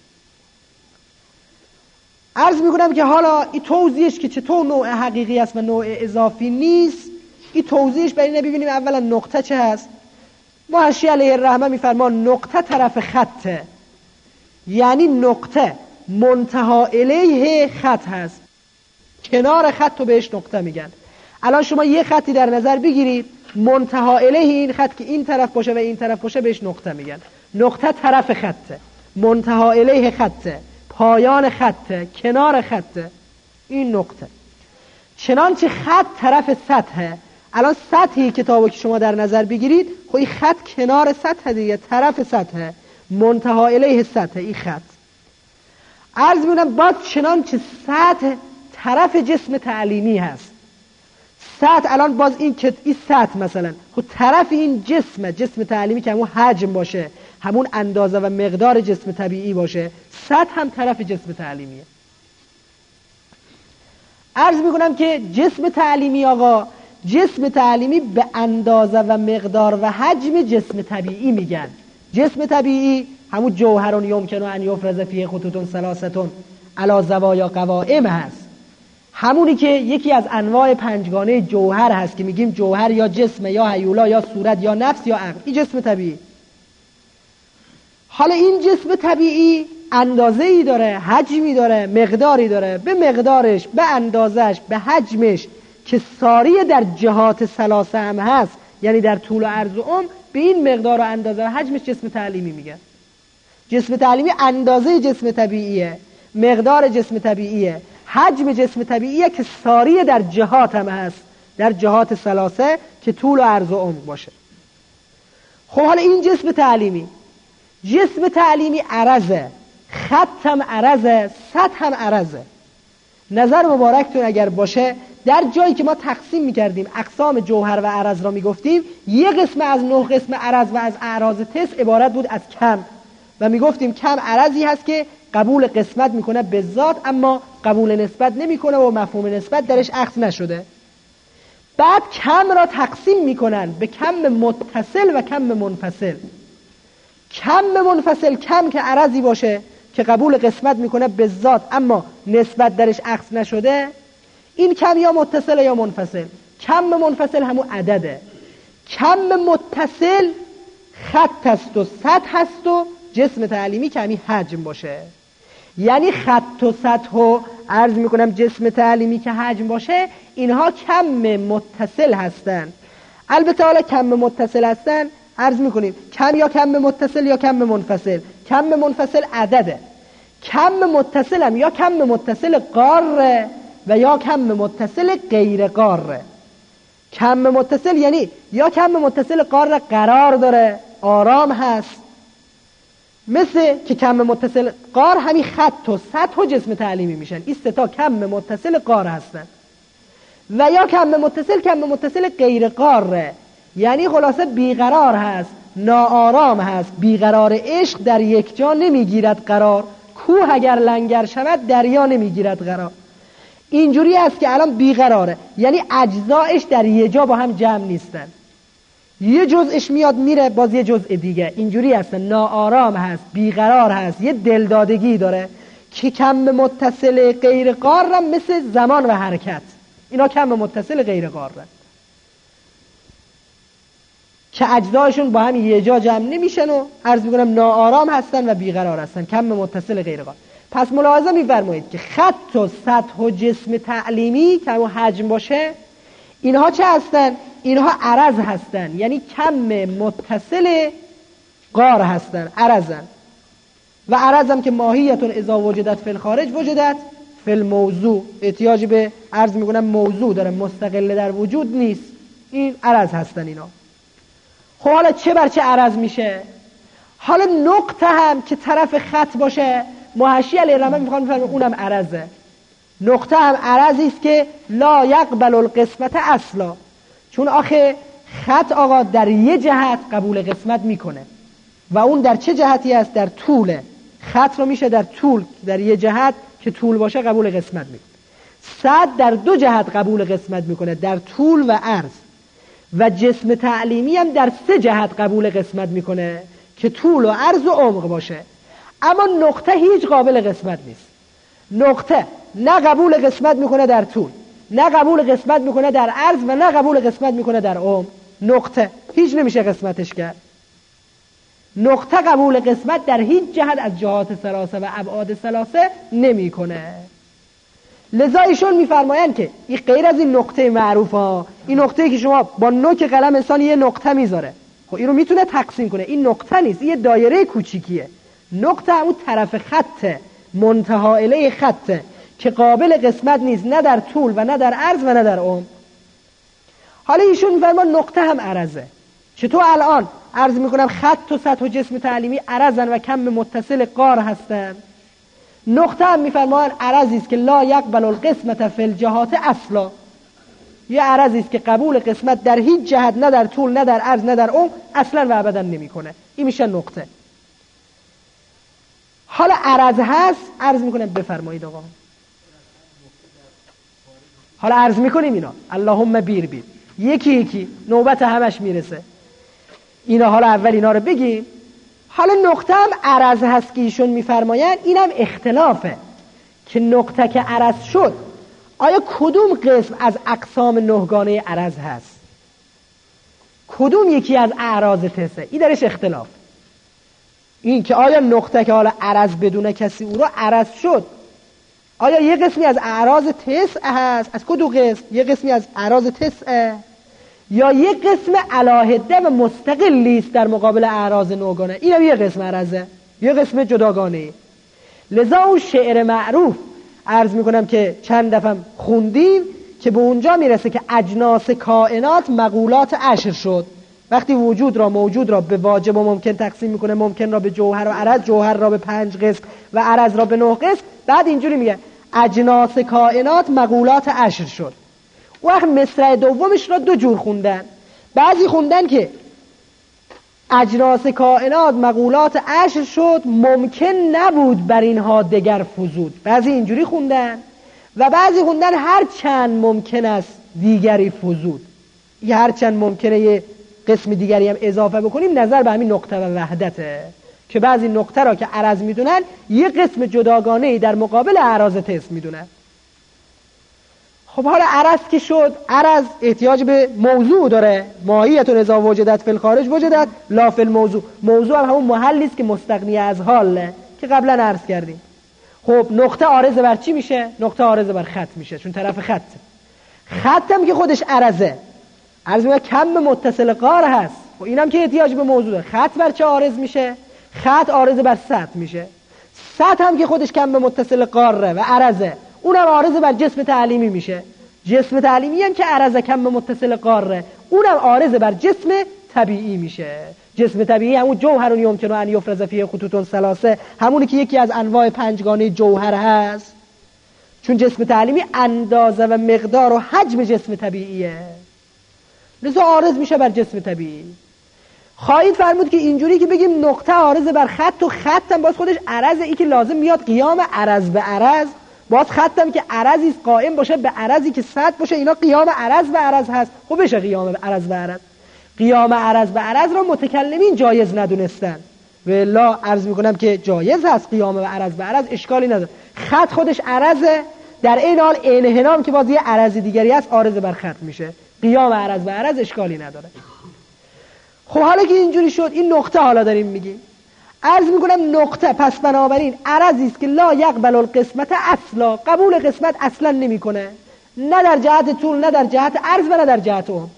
عرض میکنم که حالا این توضیحش که چطور نوع حقیقی است و نوع اضافی نیست، این توضیحش برای اینه ببینیم اولا نقطه چه هست. محشی علیه الرحمه میفرما نقطه طرف خطه، یعنی نقطه منتها الیه خط هست، کنار خط رو بهش نقطه میگن. الان شما یه خطی در نظر بگیرید، منتها الیه این خط که این طرف باشه و این طرف باشه بهش نقطه میگن. نقطه طرف خطه، منتها الیه خطه، پایان خطه، کنار خطه، این نقطه. چنانچه خط طرف سطحه. الان سطحی کتابو که شما در نظر بگیرید، خب این خط کنار سطح دیگه، طرف سطحه، منتها الیه سطح، این خط. عرض می‌کنم باز چنانچه سطح طرف جسم تعلیمی هست. سطح الان باز این سطح مثلا خب طرف این جسم تعلیمی که همون حجم باشه، همون اندازه و مقدار جسم طبیعی باشه، سطح هم طرف جسم تعلیمیه. عرض میکنم که جسم تعلیمی آقا، جسم تعلیمی به اندازه و مقدار و حجم جسم طبیعی میگن. جسم طبیعی همون جوهرون یمکنه ان یفرز فیه خطوط ثلاثتون علی زوایا قوائم هست، همونی که یکی از انواع پنجگانه جوهر هست که میگیم جوهر یا جسم یا هیولا یا صورت یا نفس یا عقل. این جسم طبیعی. حالا این جسم طبیعی اندازه‌ای داره، حجمی داره، مقداری داره. به مقدارش، به اندازش، به حجمش که ساری در جهات ثلاثه هم هست، یعنی در طول و عرض و عمق، به این مقدار و اندازه و حجمش جسم تعلیمی میگن. جسم تعلیمی اندازه جسم طبیعیه، مقدار جسم طبیعیه، حجم جسم طبیعیه که ساری در جهات هم هست، در جهات ثلاثه که طول و عرض و عمق باشه. خب حالا این جسم تعلیمی، جسم تعلیمی عرضه، خط هم عرضه، سطح هم عرضه. نظر مبارکتون اگر باشه، در جایی که ما تقسیم میکردیم اقسام جوهر و عرض را میگفتیم، یه قسم از 9 قسم عرض و از اعراض تس عبارت بود از کم، و میگفتیم کم عرضی هست که قبول قسمت میکنه به ذات اما قبول نسبت نمیکنه و مفهوم نسبت درش اخذ نشده. بعد کم را تقسیم میکنن به کم متصل و کم منفصل. کم منفصل، کم که عرضی باشه که قبول قسمت میکنه به ذات اما نسبت درش اخذ نشده، این کم یا متصل یا منفصل. کم منفصل همون عدده. کم متصل خط است و سطح است و جسم تعلیمی که همین حجم باشه. یعنی خط و سطح و عرض میکنم جسم تعلیمی که حجم باشه، اینها کم متصل هستن. البته حالا کم متصل هستن، عرض میکنیم کم یا کم متصل یا کم منفصل. کم منفصل عدده. کم متصل هم یا کم متصل قاره و یا کم متصل غیر قاره. کم متصل یعنی یا کم متصل قاره قرار داره، آرام هست، مثل که کم متصل قار همین خط و سطح و جسم تعلیمی میشن. این سه تا کم متصل قار هستن. و یا کم متصل غیر قاره، یعنی خلاصه بیقرار هست، ناآرام هست. بیقرار عشق در یک جا نمیگیرد قرار، کوه اگر لنگر شود دریا نمیگیرد قرار. اینجوری است که الان بیقراره، یعنی اجزایش در یه جا با هم جمع نیستن، یه جزءش میاد میره باز یه جزء دیگه. اینجوری هست، ناآرام هست، بیقرار هست، یه دلدادگی داره. که کم متصل غیر قار مثل زمان و حرکت، اینا کم متصل غیر قار که اجزایشون با هم یه جا جمع نمیشن و عرض میکنم ناآرام هستن و بیقرار هستن. کم متصل غیر قار. پس ملاحظه میفرمایید که خط و سطح و جسم تعلیمی که همون حجم باشه، اینها چه هستن؟ اینها عرض هستن، یعنی کم متصل قار هستن، عرضن. و عرضم که ماهیتون اذا وجدت فی الخارج وجدت فی الموضوع، احتیاج به عرض میکنم موضوع داره، مستقل در وجود نیست. این عرض هستن اینا. خب حالا چه بر چه عرض میشه؟ حالا نقطه هم که طرف خط باشه، محشی علیه الرحمه میخوان بفرمایند اونم عرضه. نقطه هم عرضی است که لا یقبل القسمت اصلا، چون آخه خط آقا در یه جهت قبول قسمت میکنه و اون در چه جهتی است؟ در طوله. خط رو میشه در طول، در یه جهت که طول باشه قبول قسمت میکنه. سطح در دو جهت قبول قسمت میکنه، در طول و عرض. و جسم تعلیمی هم در 3 جهت قبول قسمت میکنه که طول و عرض و عمق باشه. اما نقطه هیچ قابل قسمت نیست. نقطه نه قبول قسمت میکنه در طول، نه قبول قسمت میکنه در عرض و نه قبول قسمت میکنه در عمق. نقطه هیچ نمیشه قسمتش کرد. نقطه قبول قسمت در هیچ جهت از جهات ثلاثه و ابعاد ثلاثه نمیکنه. لذا ایشون میفرمایند که این غیر از این نقطه معروف ها، این نقطه‌ای که شما با نوک قلم انسان یه نقطه میذاره، خب این رو میتونه تقسیم کنه. این نقطه نیست، این یه دایره کوچیکیه. نقطه اون طرف خطه، منتها الیه خطه که قابل قسمت نیست، نه در طول و نه در عرض و نه در عمق. حالا ایشون میفرما نقطه هم عرضه. چطور الان عرض میکنم خط و سطح و جسم تعلیمی عرضن و کم متصل قار هستن، نقطه هم میفرمایند عرضی است که لا یقبل القسمت فی الجهات اصلا، یه عرضی است که قبول قسمت در هیچ جهت، نه در طول نه در عرض نه در عمق، اصلا و ابدا نمیکنه. این میشه نقطه. حالا عرض هست، عرض میکنم بفرمایید آقا. حالا عرض میکنیم اینا، اللهم بیر بیر، یکی یکی نوبت همش میرسه اینا. حالا اول اینا رو بگیم. حالا نقطه هم عرض هست که ایشون میفرمایند اینم اختلافه که نقطه که عرض شد آیا کدوم قسم از اقسام 9 گانه عرض هست، کدوم یکی از اعراض تسه. این درش اختلاف. این که آیا نقطه که حالا عرض بدون کسی او را عرض شد آیا یه قسمی از اعراض تسع هست، از کدوم قسم، یه قسمی از اعراض تسعه یا یه قسم علاهده و مستقلی است در مقابل اعراض 9 گانه. اینم یه قسم عرضه، یه قسم جداگانه. لذا اون شعر معروف عرض میکنم که چند دفعه خوندیم که به اونجا میرسه که اجناس کائنات مقولات عشر شد. وقتی وجود را، موجود را به واجب و ممکن تقسیم میکنه، ممکن را به جوهر و عرض، جوهر را به 5 قسم و عرض را به 9 قسم، بعد اینجوری میگه اجناس کائنات مقولات عشر شد. وقت مصرع دومش را 2 جور خوندن. بعضی خوندن که اجناس کائنات مقولات عشر شد، ممکن نبود بر اینها دگر فزود. بعضی اینجوری خوندن و بعضی خوندن هر چند ممکن است دیگری فزود. یه هر چند ممکنه یه قسم دیگری هم اضافه بکنیم، نظر به همین نقطه و وحدته که بعضی نقطه را که عرض میدونن یه قسم جداگانه‌ای در مقابل اعراض تسع میدونن. خب حالا عرض که شد، عرض احتیاج به موضوع داره. ماهیتون اذا وجدت فی الخارج وجدت لا فی الموضوع. موضوع هم همون محلی است که مستغنی از حاله که قبلا عرض کردیم. خب نقطه عارض بر چی میشه؟ نقطه عارض بر خط میشه، چون طرف خط. خط هم که خودش عرضه، عرض میگه کم متصل قار هست. خب اینم که احتیاج به موضوع داره. خط بر چه عارض میشه؟ خط عارض بر سطح میشه. سطح هم که خودش کم متصل قاره و عرضه، اونم عارض بر جسم تعلیمی میشه. جسم تعلیمی هم که عرض کم متصل قاره، اونم عارض بر جسم طبیعی میشه. جسم طبیعی همون جوهر یمکن ان یفرز فیه خطوط ثلاثه، همونی که یکی از انواع 5 گانه جوهر هست. چون جسم تعلیمی اندازه و مقدار و حجم جسم طبیعیه، لذا عارض میشه بر جسم طبیعی. خواهید فرمود که اینجوری که بگیم نقطه عارض بر خط و خط هم باز خودش عرضه، ای که لازم میاد قیام عرض به عرض، باز خطم که عرضی قائم باشه به عرضی که سطح باشه، اینا قیام عرض به عرض هست. خب بشه قیام عرض به عرض. قیام عرض به عرض را متکلمین جایز ندونستن و الا عرض میکنم که جایز هست قیام عرض به عرض، اشکالی نداره. خط خودش عرضه، در این حال انحنام که باز یه عرض دیگری هست عارض بر خط میشه. قیام عرض به عرض اشکالی نداره. خب حالا که اینجوری شد، این نقطه حالا داریم میگیم. عرض میکنم نقطه پس بنابراین عرضی است که لا یقبل القسمت اصلا، قبول قسمت اصلا نمیکنه، نه در جهت طول نه در جهت عرض و نه در جهت عمق.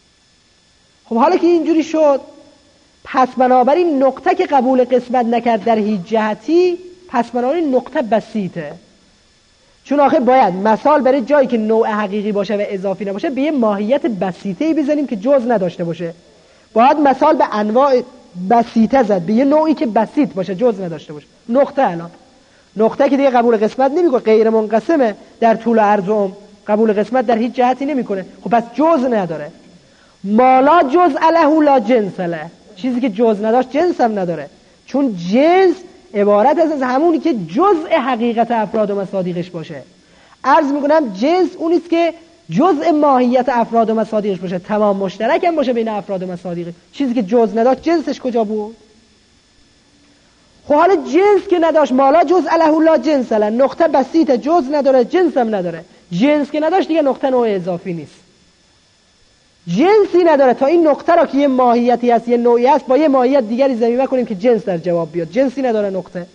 خب حالا که اینجوری شد، پس بنابراین نقطه که قبول قسمت نکرد در هیچ جهتی، پس بنابراین نقطه بسیطه. چون آخه باید مثال برای جایی که نوع حقیقی باشه و اضافی نباشه به یه ماهیت بسیطه‌ای بزنیم که جز نداشته باشه. باید مثال به انواع بسیطه زد، به یه نوعی که بسیط باشه جز نداشته باشه. نقطه الان نقطه که دیگه قبول قسمت نمیکنه، غیر منقسمه در طول عرض و عمق، قبول قسمت در هیچ جهتی نمیکنه. خب پس جز نداره. مالا جز له لا جنس له، چیزی که جز نداشت جنس هم نداره. چون جنس عبارت از همونی که جزء حقیقت افراد و مصادیقش باشه. عرض میکنم جنس اونیست که جزء ماهیت افراد و مصادیقش باشه، تمام مشترک هم باشه بین افراد و مصادیق. چیزی که جز نداشت جنسش کجا بود؟ خب حالا جنس که نداشت، مالا جز اله لا جنس له، نقطه بسیط جز نداره جنس هم نداره. جنس که نداشت دیگه نقطه نوع اضافی نیست، جنسی نداره. تا این نقطه را که یه ماهیتی هست، یه نوعی هست، با یه ماهیت دیگری ضمیمه کنیم که جنس در جواب بیاد. جنسی نداره نقطه،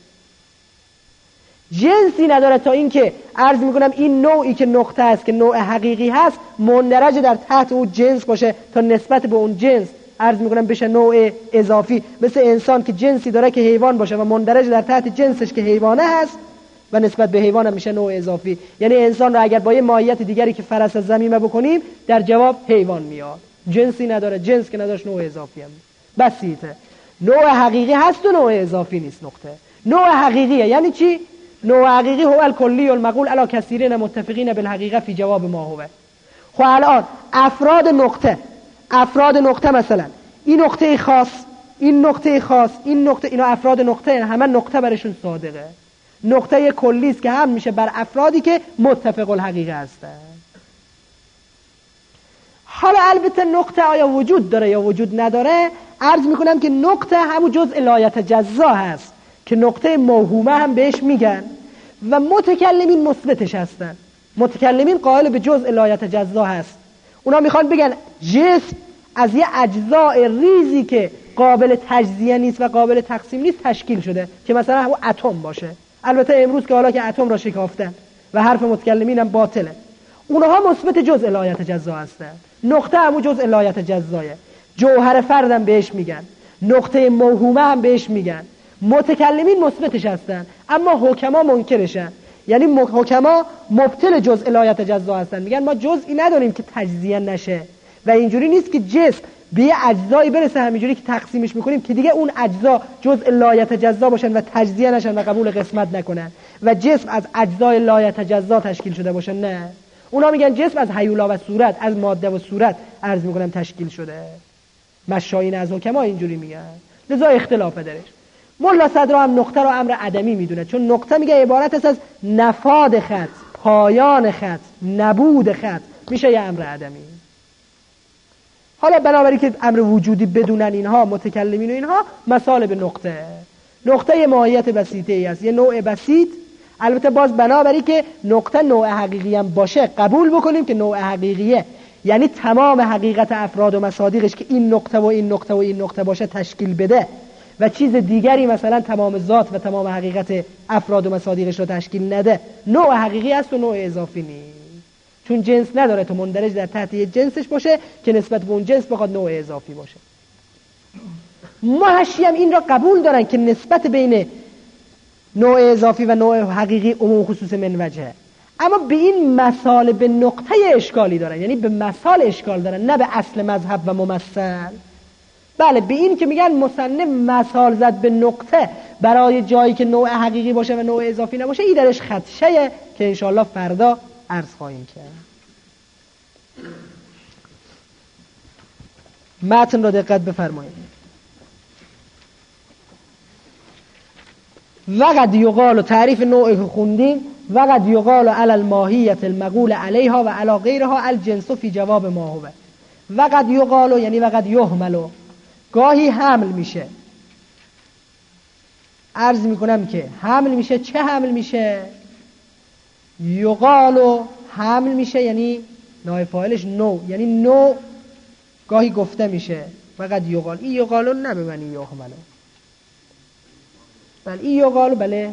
جنسی نداره تا این که عرض میکنم این نوعی که نقطه است که نوع حقیقی هست مندرج در تحت اون جنس باشه تا نسبت به اون جنس عرض میکنم بشه نوع اضافی. مثل انسان که جنسی داره که حیوان باشه و مندرج در تحت جنسش که حیوانه هست و نسبت به حیوان هم میشه نوع اضافی. یعنی انسان را اگر با یه ماهیت دیگری که فرس از ضمیمه بکنیم در جواب حیوان میاد. جنسی نداره، جنس که نداشت نوع اضافی هم بسیطه. نوع حقیقی هست و نوع اضافی نیست. نقطه نوع حقیقیه. یعنی چی؟ نوع حقیقی هو الکلی المقول علی کثیرین متفقین بالحقیقه فی جواب ما هو. خب الان افراد نقطه مثلا این نقطه خاص، این نقطه خاص، این نقطه، اینا افراد نقطه، همه نقطه برشون صادقه. نقطه کلی است که هم میشه بر افرادی که متفق الحقیقه هستن. حالا البته نقطه آیا وجود داره یا وجود نداره، عرض میکنم که نقطه همون جزء لایت جزا هست که نقطه موهومه هم بهش میگن و متکلمین مثبتش هستن. متکلمین قائل به جزء لایت جزا هست. اونا میخوان بگن جسم از یه اجزاء ریزی که قابل تجزیه نیست و قابل تقسیم نیست تشکیل شده که مثلا همون اتم باشه. البته امروز که حالا که اتم را شکافتن و حرف متکلمین هم باطله، اونها مثبت جزء لایت جزا هستن. نقطه همون جزء لایت جزایه. جوهر فرد هم بهش میگن، نقطه موهومه هم بهش میگن. متکلمین مثبتش هستن اما حکما منکرشن. یعنی حکما مبطل جزء لایت جزا هستن، میگن ما جزئی نداریم که تجزیه نشه و اینجوری نیست که جسم به یه اجزایی برسه همینجوری که تقسیمش میکنیم که دیگه اون اجزا جزء لایت جزا باشن و تجزیه نشن و قبول قسمت نکنن و جسم از اجزای لایت جزا تشکیل شده باشه. نه، اونا میگن جسم از هیولا و صورت، از ماده و صورت عرض میکنم تشکیل شده. مشایین از حکما اینجوری میگن، لذا اختلاف درش. ملا صدر هم نقطه رو امر عدمی میدونه، چون نقطه میگه عبارت است از نفاد خط، پایان خط، نبود خط، میشه یه امر عدمی. حالا بنابراین که امر وجودی بدونن اینها متکلمین و اینها، مثال به نقطه ماهیت بسیطه ای است، یه نوع بسیط. البته باز بنابراین که نقطه نوع حقیقی هم باشه قبول بکنیم که نوع حقیقیه، یعنی تمام حقیقت افراد و مصادیقش که این نقطه و این نقطه و این نقطه باشه تشکیل بده و چیز دیگری مثلا تمام ذات و تمام حقیقت افراد و مصادیقش رو تشکیل نده، نوع حقیقی است و نوع اضافی نیست. چون جنس نداره تو مندرج در تحت یه جنسش باشه که نسبت به اون جنس بخواد نوع اضافی باشه. محشی هم این را قبول دارن که نسبت بین نوع اضافی و نوع حقیقی عموم خصوص من وجهه، اما به این مثال به نقطه اشکالی دارن، یعنی به مثال اشکال دارن، نه به اصل مذهب و ممثل. بله، به این که میگن مصنف مثال زد به نقطه برای جایی که نوع حقیقی باشه و نوع اضافی نباشه، این درش خدشه که انشاءالله فردا عرض خواهیم کرد. متن را دقت بفرمایید. وقد یقال، و تعریف نوعی که خوندیم، وقد یقال علی الماهیت المقول علیها و علی غیرها الجنس فی جواب ما هو. وقد یقال یعنی وقد یحمل، گاهی حمل میشه. عرض میکنم که حمل میشه. چه حمل میشه؟ یقال حمل میشه یعنی نائب فاعلش نوع، یعنی نوع گاهی گفته میشه. وقد یقال، این یقالو نه به معنی یحملو، بله این یقالو بله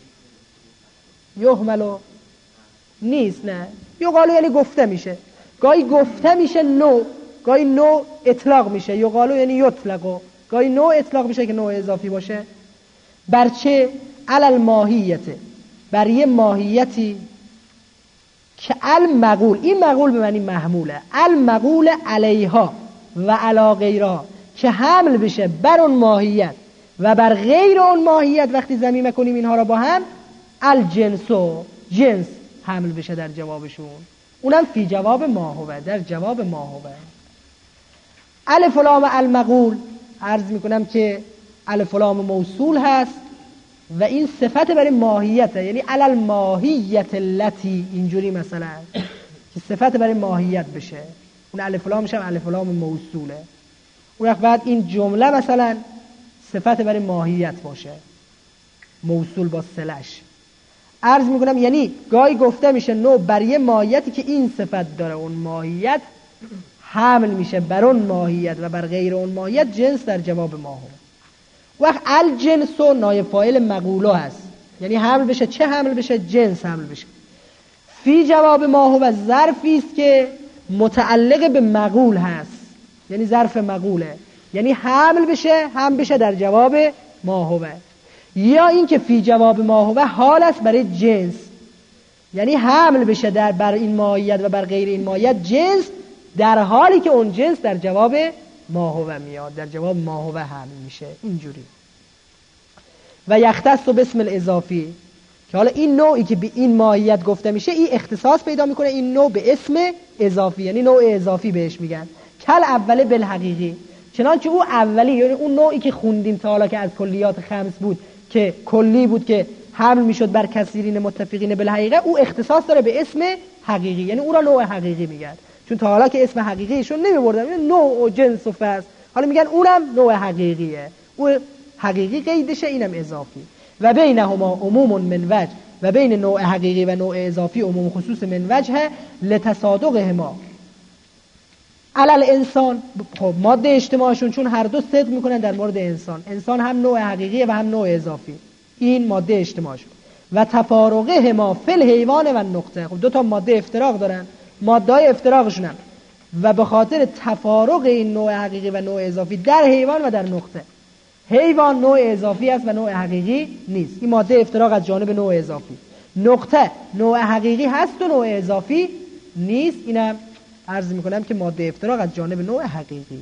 یحملو نیست. نه، یقالو یعنی گفته میشه. گاهی گفته میشه نوع، گاهی نوع اطلاق میشه. یقالو یعنی یطلقو، گاهی نوع اطلاق میشه که نوع اضافی باشه. بر چه؟ علل ماهیت، بر یه ماهیتی که المقول، این مقول به معنی محموله، المقول علیها و علی غیرها، که حمل بشه بر اون ماهیت و بر غیر اون ماهیت. وقتی ضمیمه کنیم اینها را با هم، الجنسو، جنس حمل بشه در جوابشون، اونم فی جواب ما هو، در جواب ما هو. الف و لام المقول عرض میکنم که الف و لام موصول هست و این صفت برای ماهیته، یعنی علل ماهیت التی، اینجوری مثلا که صفت برای ماهیت بشه، اون الف و لامش هم الف و لام موصوله. اون وقت بعد این جمله مثلا صفت برای ماهیت باشه، موصول با صلش. عرض میکنم یعنی گاهی گفته میشه نوع بر یه ماهیتی که این صفت داره، اون ماهیت حمل میشه بر اون ماهیت و بر غیر اون ماهیت جنس در جواب ما هو. وقت الجنس و نایب فاعل مقوله هست، یعنی حمل بشه. چه حمل بشه؟ جنس حمل بشه. فی جواب ما هو ظرفی است که متعلق به مقول هست، یعنی ظرف مقوله، یعنی حمل بشه در جواب ما هو. یا این که فی جواب ما هو حال است برای جنس، یعنی حمل بشه بر این ماهیت و بر غیر این ماهیت جنس، در حالی که اون جنس در جواب ما هو میاد، در جواب ما هو حمل میشه. اینجوری. و یختص باسم الاضافی، که حالا این نوعی که به این ماهیت گفته میشه این اختصاص پیدا میکنه، این نوع به اسم اضافی، یعنی نوع اضافی بهش میگن. کل اوله بالحقیقی، چنانچه او اولی، یعنی اون نوعی که خوندیم تا حالا که از کلیات خمس بود که کلی بود که حمل میشد بر کثیرین متفقین بالحقیقه، او اختصاص داره به اسم حقیقی، یعنی او را نوع حقیقی میگن. چون تا حالا که اسم حقیقیشون نمیبردن، نوع و جنس و فصل، حالا میگن اونم نوع حقیقیه، او حقیقی قیدشه، اینم اضافی. و بینهما عموم من وجه، و بین نوع حقیقی و نوع اضافی عموم خصوص من وجه لتصادقهما علل انسان. خب ماده اجتماعشون چون هر دو صدق میکنن در مورد انسان هم نوع حقیقی و هم نوع اضافی، این ماده اجتماعشون. و تفارقهما فی الحیوان و نقطه، خب دو تا ماده افتراق دارن، ماده های افتراقشون هم و به خاطر تفارق این نوع حقیقی و نوع اضافی در حیوان و در نقطه. حیوان نوع اضافی است و نوع حقیقی نیست، این ماده افتراق از جانب نوع اضافی. نقطه نوع حقیقی هست و نوع اضافی نیست، اینم عرض میکنم که ماده افتراق از جانب نوع حقیقی.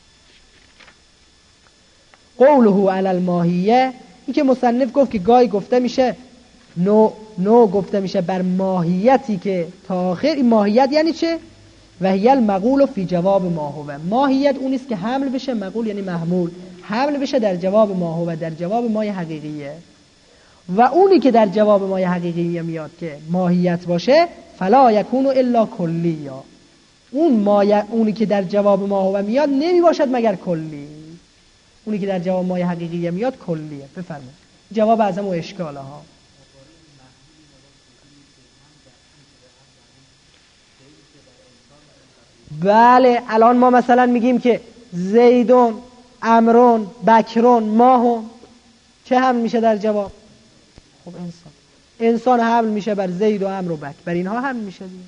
قوله علی الماهیه، این که مصنف گفت که گاهی گفته میشه نوع گفته میشه بر ماهیتی که تا آخر. این ماهیت یعنی چه؟ و هی المقول فی جواب ما هو، ماهیت اون است که حمل بشه، مقول یعنی محمول، حمل بشه در جواب ما هو، در جواب مای حقیقیه. و اونی که در جواب مای حقیقیه میاد که ماهیت باشه، فلا یکون الا کلیه، اونی که در جواب ما هو میاد نمی باشد مگر کلی. اونی که در جواب مای حقیقیه میاد کلیه. بفرمایید جواب اعظم و اشکاله ها. بله الان ما مثلا میگیم که زیدون، عمرون، بکرون، ماهون، چه حمل میشه در جواب؟ خب انسان حمل میشه بر زید و عمرو و بکر، بر اینها حمل میشه دیگه.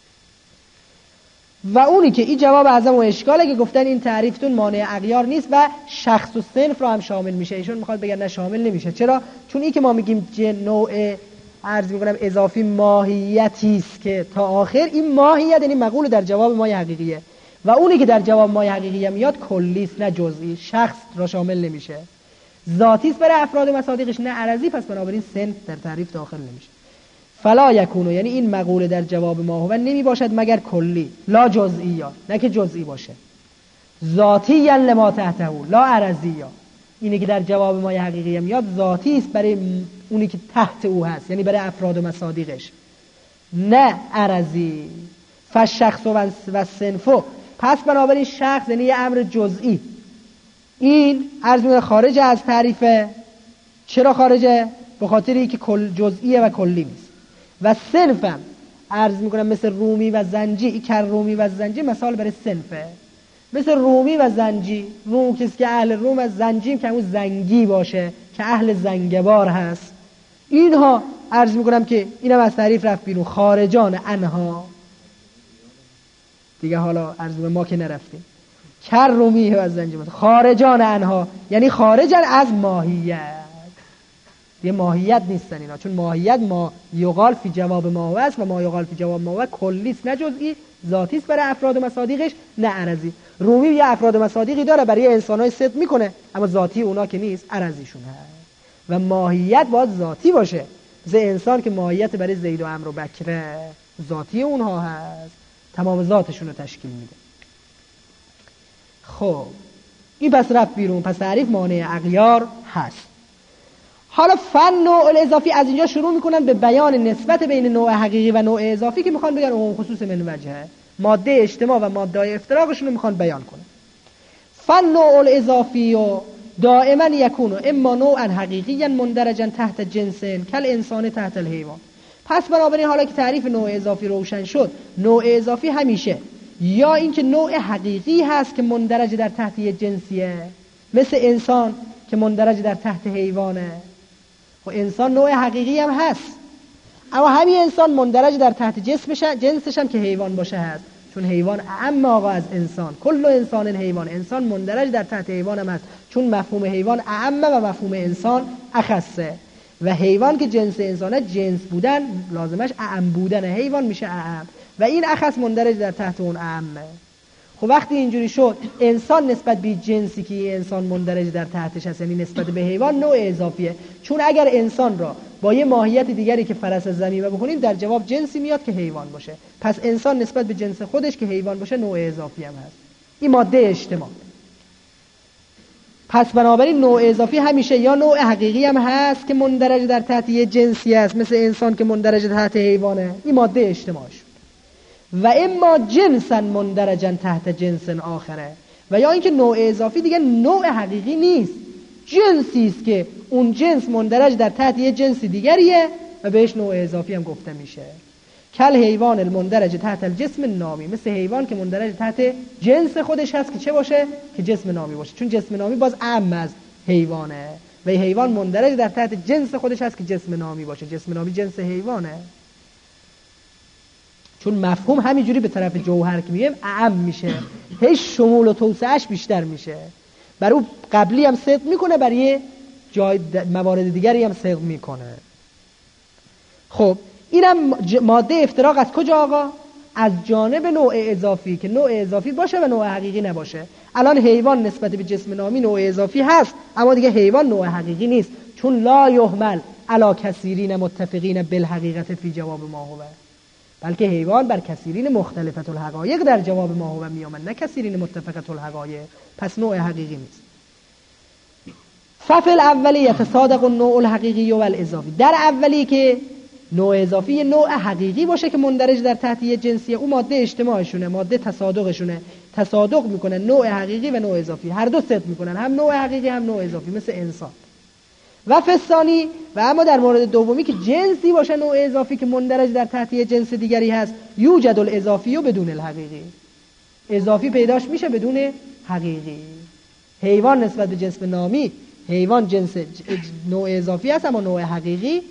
و اونی که این جواب اعظم و اشکاله که گفتن این تعریفتون مانع اغیار نیست و شخص و صنف رو هم شامل میشه. ایشون میخواد بگن نه شامل نمیشه. چرا؟ چون این که ما میگیم نوع عرض میکنم اضافی ماهیتی است که تا آخر، این ماهیت یعنی مقول در جواب مای حقیقیه، و اونی که در جواب مای حقیقیه میاد کلی است نه جزئی، شخص را شامل نمیشه، ذاتی است برای افراد مصادیقش نه عرضی، پس بنابراین صنف در تعریف داخل نمیشه. فلا یکونو یعنی این مقوله در جواب ما هو نمی باشد مگر کلی، لا جزئی، نه که جزئی باشه، ذاتی لما تحته لا عرضی، اینی که در جواب ما حقیقی میاد ذاتی است برای اونی که تحت او هست، یعنی برای افراد و مصادیقش، نه عرضی. فالشخص و صنفو، پس بنابراین شخص یعنی یه امر جزئی، این عرض میکنه خارج از تعریفه. چرا خارجه؟ به خاطر اینکه جزئیه و کلی نیست. و صنفم عرض میکنم مثل رومی و زنجی، کر رومی و زنجی مثال برای صنفه، مثل رومی و زنجی. روم کسی که اهل روم، از زنجی که همون زنگی باشه که اهل زنگبار هست. اینها عرض میکنم که اینم از تعریف رفت بیرون، خارجان انها دیگه. حالا عرض به ما که نرفتیم. کر رومی و زنجی خارجان انها یعنی خارجن از ماهیت، یه ماهیت نیستن اینا، چون ماهیت ما یقال فی جواب ما هو است و ما یقال فی جواب ما هو کلی است نه جزئی، ذاتی است برای افراد و مصادیقش نه عرضی. رومی یه افراد و مصادیقی داره برای انسان‌های صدق میکنه، اما ذاتی اونا که نیست، عرضیشون هست. و ماهیت باید ذاتی باشه، مثل انسان که ماهیت برای زید و عمرو و بکر ذاتی اونها هست، تمام ذاتشون رو تشکیل میده. خب این پس رفت بیرون، پس تعریف مانع اغیار هست. حالا فن نوع الاضافی از اینجا شروع میکنن به بیان نسبت بین نوع حقیقی و نوع اضافی که میخوان بگن عموم خصوص من وجهه، ماده اجتماع و ماده افتراقشون رو میخوان بیان کنن. فن نوع الاضافی و دائما یکون اما نوعا حقیقیا مندرجا تحت جنس کل انسان تحت الحیوان. پس بنابراین حالا که تعریف نوع اضافی روشن شد، نوع اضافی همیشه یا اینکه نوع حقیقی هست که مندرج در تحت یه جنسیه، مثل انسان که مندرج در تحت حیوانه. و انسان نوع حقیقی هم هست، اما همین انسان مندرج در تحت جنسش هم که حیوان باشه هست، چون حیوان اعم آقا از انسان، کل انسان حیوان، انسان مندرج در تحت حیوان هم هست، چون مفهوم حیوان اعم و مفهوم انسان اخصه. و حیوان که جنس انسانه، جنس بودن لازمش اعم بودن، حیوان میشه اعم و این اخص مندرج در تحت اون اعمه. خب وقتی اینجوری شد، انسان نسبت به جنسی که انسان مندرج در تحتش هست، یعنی نسبت به حیوان، نوع اضافیه. چون اگر انسان را با یه ماهیت دیگری که فرس زمینه بکنیم، در جواب جنسی میاد که حیوان باشه. پس انسان نسبت به جنس خودش که حیوان باشه نوع اضافی هم هست. این ماده اجتماع. پس بنابراین نوع اضافی همیشه یا نوع حقیقی هم هست که مندرج در تحت یه جنسی است، مثل انسان که مندرج تحت حیوانه، این ماده اجتماع شد. و اما جنسا مندرجا تحت جنس آخره، و یا اینکه نوع اضافی دیگه نوع حقیقی نیست، جنسی است که اون جنس مندرج در تحت یه جنس دیگریه و بهش نوع اضافی هم گفته میشه. کل حیوان المندرج تحت الجسم نامی، مثل حیوان که مندرج تحت جنس خودش هست که چه باشه؟ که جسم نامی باشه، چون جسم نامی باز اعم از حیوانه و حیوان مندرج در تحت جنس خودش هست که جسم نامی باشه. جسم نامی جنس حیوانه، چون مفهوم همینجوری به طرف جوهر که میگیم اعم میشه، هی شمول و توسعهش بیشتر میشه. برای قبلی هم صدق میکنه، برای جای موارد دیگری هم صدق میکنه. خب اینم ماده افتراق از کجا آقا؟ از جانب نوع اضافی، که نوع اضافی باشه و نوع حقیقی نباشه. الان حیوان نسبت به جسم نامی نوع اضافی هست، اما دیگه حیوان نوع حقیقی نیست، چون لا یحمل علی کثیرین متفقین بالحقیقت فی جواب ما هو، بلکه حیوان بر کثیرین مختلفت الحقایق در جواب ما هو میامد، نه کثیرین متفقت الحقایق. پس نوع حقیقی نیست. ففل اولی یتصادق النوع الحقیقی و الاضافی، در اولی که نوع اضافی نوع حقیقی باشه که مندرج در تحت یه جنسیه، اون ماده اجتماعشونه، ماده تصادقشونه، تصادق میکنن نوع حقیقی و نوع اضافی، هر دو صدق میکنن، هم نوع حقیقی هم نوع اضافی، مثل انسان. و فثانی، و اما در مورد دومی که جنسی باشه نوع اضافی که مندرج در تحت یه جنس دیگری هست، یوجد الاضافی و بدون الحقیقی، اضافی پیداش میشه بدون حقیقی. حیوان نسبت به جنس نامی، حیوان جنس نوع اضافی هست اما نوع حقیقی نیست.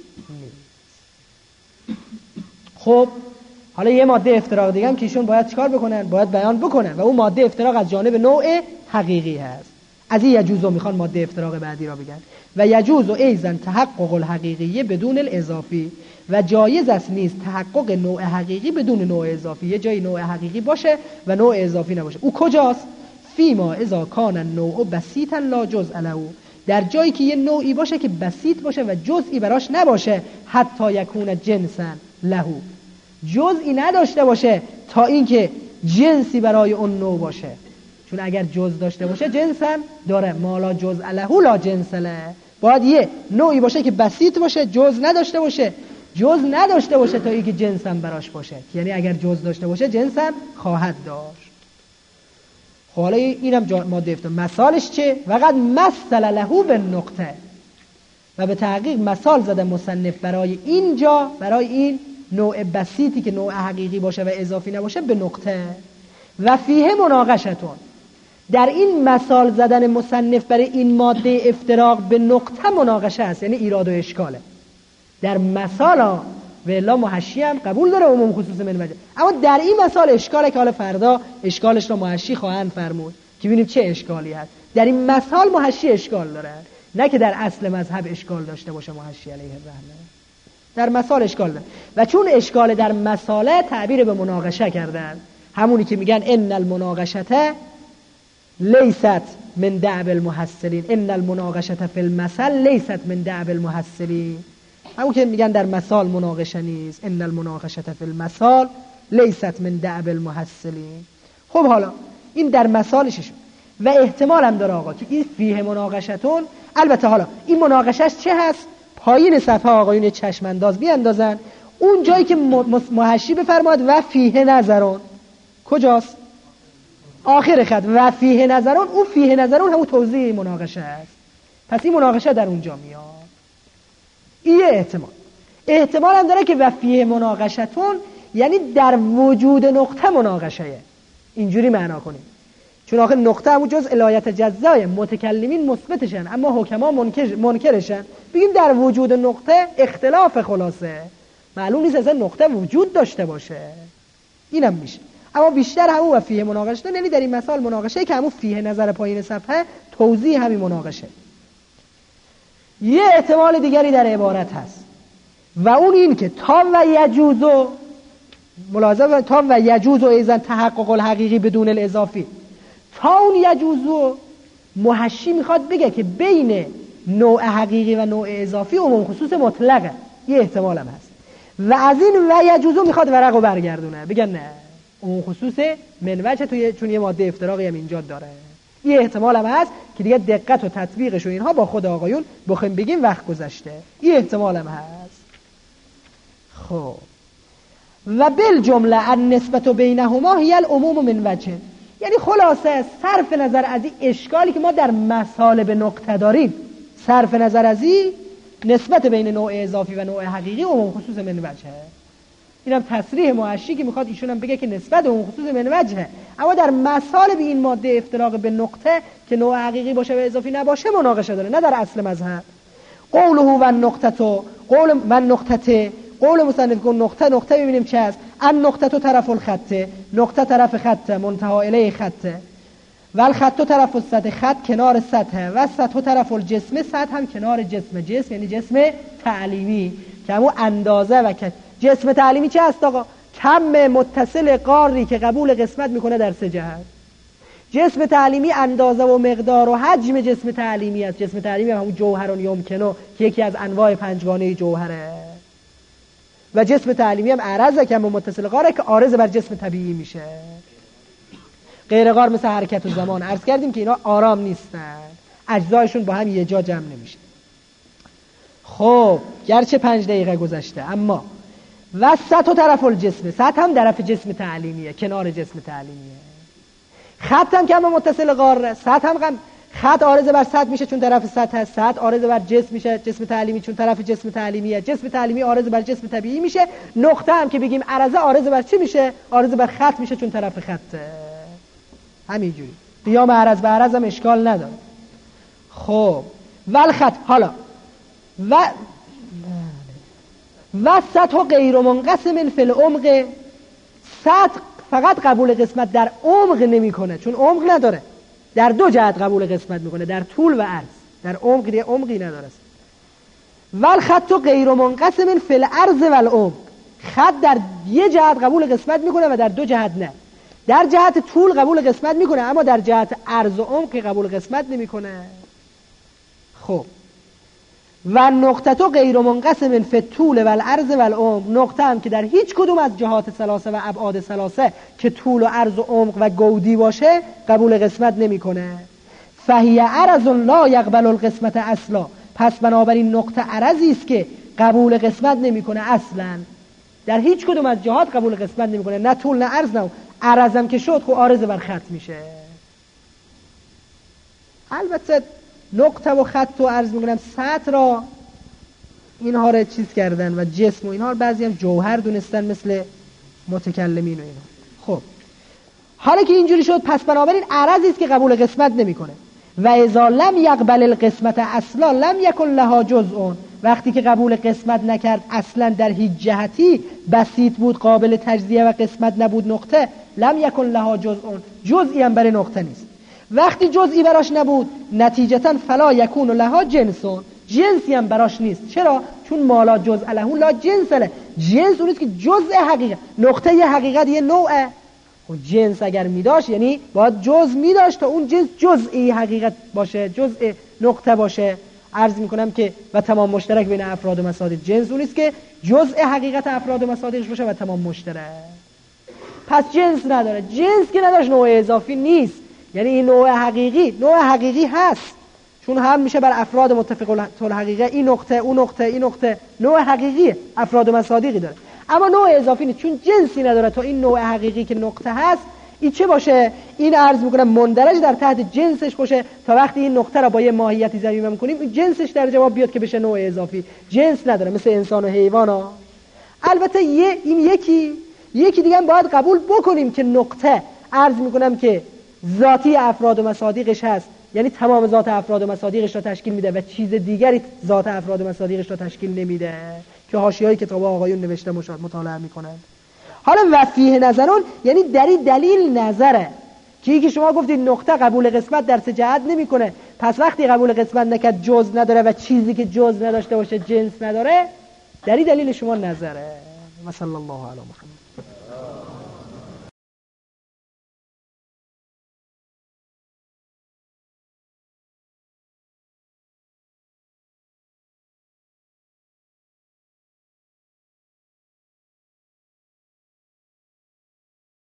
خب حالا یه ماده افتراق دیگه هم که ایشون باید چیکار بکنن؟ باید بیان بکنن، و اون ماده افتراق از جانب نوع حقیقی هست. از این یجوزو میخوان ماده افتراق بعدی را بگن. و یجوزو ایزن تحقق الحقیقی بدون الاضافی، و جایز است نیست تحقق نوع حقیقی بدون نوع اضافی. یه جایی نوع حقیقی باشه و نوع اضافی نباشه. او کجاست؟ فیما اذا کان النوع بسیطا لا جزء له، در جایی که یه نوعی باشه که بسیط باشه و جزئی براش نباشه، حتی یکون جنسا له، جزئی نداشته باشه تا اینکه جنسی برای اون نوع باشه. چون اگر جزء داشته باشه جنس هم داره، ما لا جزء له لا جنس له. باید یه نوعی باشه که بسیط باشه، جزء نداشته باشه، جزء نداشته باشه تا اینکه جنس هم براش باشه، یعنی اگر جزء داشته باشه جنس هم خواهد داشت. حالا اینم ماده افتراق. مثالش چه؟ وقد مثل له بالنقطه، و به تحقیق مثال زده مصنف برای اینجا، برای این نوع بسیطی که نوع حقیقی باشه و اضافی نباشه، به نقطه. و فیه مناقشتون، در این مثال زدن مصنف برای این ماده افتراق به نقطه مناقشه است، یعنی ایراد و اشکاله در مثال ها. و الا محشی هم قبول داره عموم خصوص من وجه، اما در این مثال اشکاله که حالا فردا اشکالش رو محشی خواهند فرمود که ببینیم چه اشکالی هست. در این مثال محشی اشکال داره، نه که در اصل مذهب اشکال داشته باشه محشی علیه الرحمه. در مثال اشکال داره، و چون اشکال در مساله تعبیر به مناقشه کردن، همونی که میگن ان المناقشه لیست من دعب المحصلین، ان المناقشه فی المثل لیست من دعب المحصلین، همون که میگن در مثال مناقشه نیست، ان المناقشه فی المثال لیست من دعب المحصلین. خب حالا این در مثالش شد. و احتمال هم داره آقا که این فیه مناقشتون، البته حالا این مناقشش چه هست؟ پایین صفحه آقایون چشم انداز بیاندازن اون جایی که محشی بفرماد و فیه نظرون. کجاست؟ آخر خط و فیه نظرون. اون فیه نظرون همون توضیح مناقشه است. پس این مناقشه در اونجا میاد. این احتمال هم داره که و فیه مناقشتون یعنی در وجود نقطه مناقشه، اینجوری معنا کنیم، چون آخر نقطه همون جز الایت جزای متکلمین مثبتشن اما حکما منکرشن، بگیم در وجود نقطه اختلاف، خلاصه معلوم نیست اصلا نقطه وجود داشته باشه، اینم میشه. اما بیشتر همون و فیه مناقشه، یعنی در این مثال مناقشه که همون فیه نظر پایین صفحه توضیح همین مناقشه. یه احتمال دیگری در عبارت هست و اون این که تا و یجوزو، ملاحظه تا و یجوزو ایزن تحقق الحقیقی بدون الاضافی، تا اون یجوزو محشی میخواد بگه که بین نوع حقیقی و نوع اضافی عموم خصوص مطلقه، یه احتمال هم هست. و از این و یجوزو میخواد ورقو برگردونه، بگن نه عموم خصوص منوجه چون یه ماده افتراقی هم اینجا داره. یه احتمال هم هست که دیگه دقت و تطبیقش و اینها با خود آقایون بخویم بگیم وقت گذشته. یه احتمال هم هست. خب و بالجمله النسبت بینهما هی العموم من وجه، یعنی خلاصه صرف نظر از این اشکالی که ما در مصالب نقطه داریم، صرف نظر از این نسبت بین نوع اضافی و نوع حقیقی عموم خصوص من وجهه. اینم تصریح محشی که میخواد ایشون هم بگه که نسبت عموم خصوص من وجهه، اما در مصالب این ماده افتراق به نقطه که نوع حقیقی باشه و اضافی نباشه مناقشه داره، نه در اصل مذهب. قوله و نقطتو قول من نقطته، قول مصنف کن نقطه ببینیم چه است. ان نقطه طرف الخط، نقطه طرف خط، منتها الیه خط، و الخط طرف السطح، خط کنار سطح، و سطح طرف الجسم، سطح هم کنار جسم. جسم یعنی جسم تعلیمی که همون اندازه و جسم تعلیمی چه است آقا؟ کم متصل قاری که قبول قسمت میکنه در سه جهت. جسم تعلیمی اندازه و مقدار و حجم جسم تعلیمی است. جسم تعلیمی هم همون جوهر یمکنه که یکی از انواع پنجگانه جوهره، و جسم تعلیمی هم عرضه که هم متصل قاره که عارض بر جسم طبیعی میشه. غیر قار مثل حرکت و زمان عرض کردیم که اینا آرام نیستن، اجزایشون با هم یه جا جمع نمیشه. خب گرچه 5 دقیقه گذشته، اما و سطح طرف الجسم، سطح هم طرف جسم تعلیمیه، کنار جسم تعلیمیه. خط هم که هم متصل قاره، سطح هم خط عارض بر سطح میشه چون طرف سطح هست، سطح عارض بر جسم میشه، جسم تعلیمی چون طرف جسم تعلیمیه، جسم تعلیمی عارض بر جسم طبیعی میشه. نقطه هم که بگیم عرضه عارض بر چی میشه؟ عارض بر خط میشه چون طرف خطه. همینجوری قیام عرض به عرض هم اشکال نداره. خب والخط، حالا و سطح غیر منقسم فی العمق، سطح فقط قبول قسمت در عمق نمیکنه چون عمق نداره، در 2 جهت قبول قسمت میکنه، در طول و عرض. در عمق یه عمقی نداره. والخط غیر منقسم فی العرض والعمق، خط در 1 جهت قبول قسمت میکنه و در 2 جهت نه. در جهت طول قبول قسمت میکنه اما در جهت عرض و عمق قبول قسمت نمیکنه. خب و نقطه غیر منقسم فی الطول والعرض والعمق، نقطه هم که در هیچ کدوم از جهات ثلاثه و ابعاد ثلاثه که طول و عرض و عمق و گودی باشه قبول قسمت نمیکنه. فهی عرض لا یقبل القسمت اصلا، پس بنابراین نقطه عرضی است که قبول قسمت نمیکنه اصلا، در هیچ کدوم از جهات قبول قسمت نمیکنه، نه طول نه عرض نه عرض. هم که شد خب عارض بر خط میشه. البته نقطه و خط و عرض میکنم سطح را اینها را چیز کردن و جسم و اینها بعضی هم جوهر دونستن مثل متکلمین و اینها. خب حالا که اینجوری شد پس بنابراین عرضی است که قبول قسمت نمیکنه. و اذا لم یقبل القسمت اصلا لم یکن لها جزء، وقتی که قبول قسمت نکرد اصلا در هیچ جهتی، بسیط بود، قابل تجزیه و قسمت نبود نقطه، لم یکن لها جزء، جزئی هم برای نقطه نیست. وقتی جزئی براش نبود نتیجتا فلا یکون لها جنسون، جنسی هم براش نیست. چرا؟ چون مالا جزء له لا جنس له، جنس اونیست که جزء حقیقت، نقطه یه حقیقت یه نوعه. خب جنس اگر میداشت یعنی باید جزء میداشت تا اون جنس جزئی حقیقت باشه، جزء نقطه باشه. عرض میکنم که و تمام مشترک بین افراد و مصادیق، جنس اونیست که جزء حقیقت افراد و مصادیقش باشه و تمام مشترک. پس جنس نداره، جنس که نداشت نوع اضافی نیست. یعنی این نوع حقیقی هست، چون هم میشه بر افراد متفق الحقیقه، این نقطه اون نقطه این نقطه، نوع حقیقی افراد و مصادیقی داره. اما نوع اضافی نیست، چون جنسی نداره تا این نوع حقیقی که نقطه هست این چه باشه، این عرض میکنم مندرج در تحت جنسش باشه تا وقتی این نقطه را با یه ماهیتی ضمیمه میکنیم این جنسش در جواب بیاد که بشه نوع اضافی. جنس نداره مثل انسان و حیوان ها. البته این یکی دیگه هم باید قبول بکنیم که نقطه عرض میکنم که ذاتی افراد و مصادیقش هست، یعنی تمام ذات افراد و مصادیقش را تشکیل میده و چیز دیگری ذات افراد و مصادیقش را تشکیل نمیده که حاشیه‌های کتاب آقایون نوشته مطالعه میکنن. حالا وفیه نظرون یعنی دلیل نظره که شما گفتید نقطه قبول قسمت در سه جهت نمیکنه، پس وقتی قبول قسمت نکرد جز نداره و چیزی که جز نداشته باشه جنس نداره، دلیل شما نظره. مثلا الله علی محمد.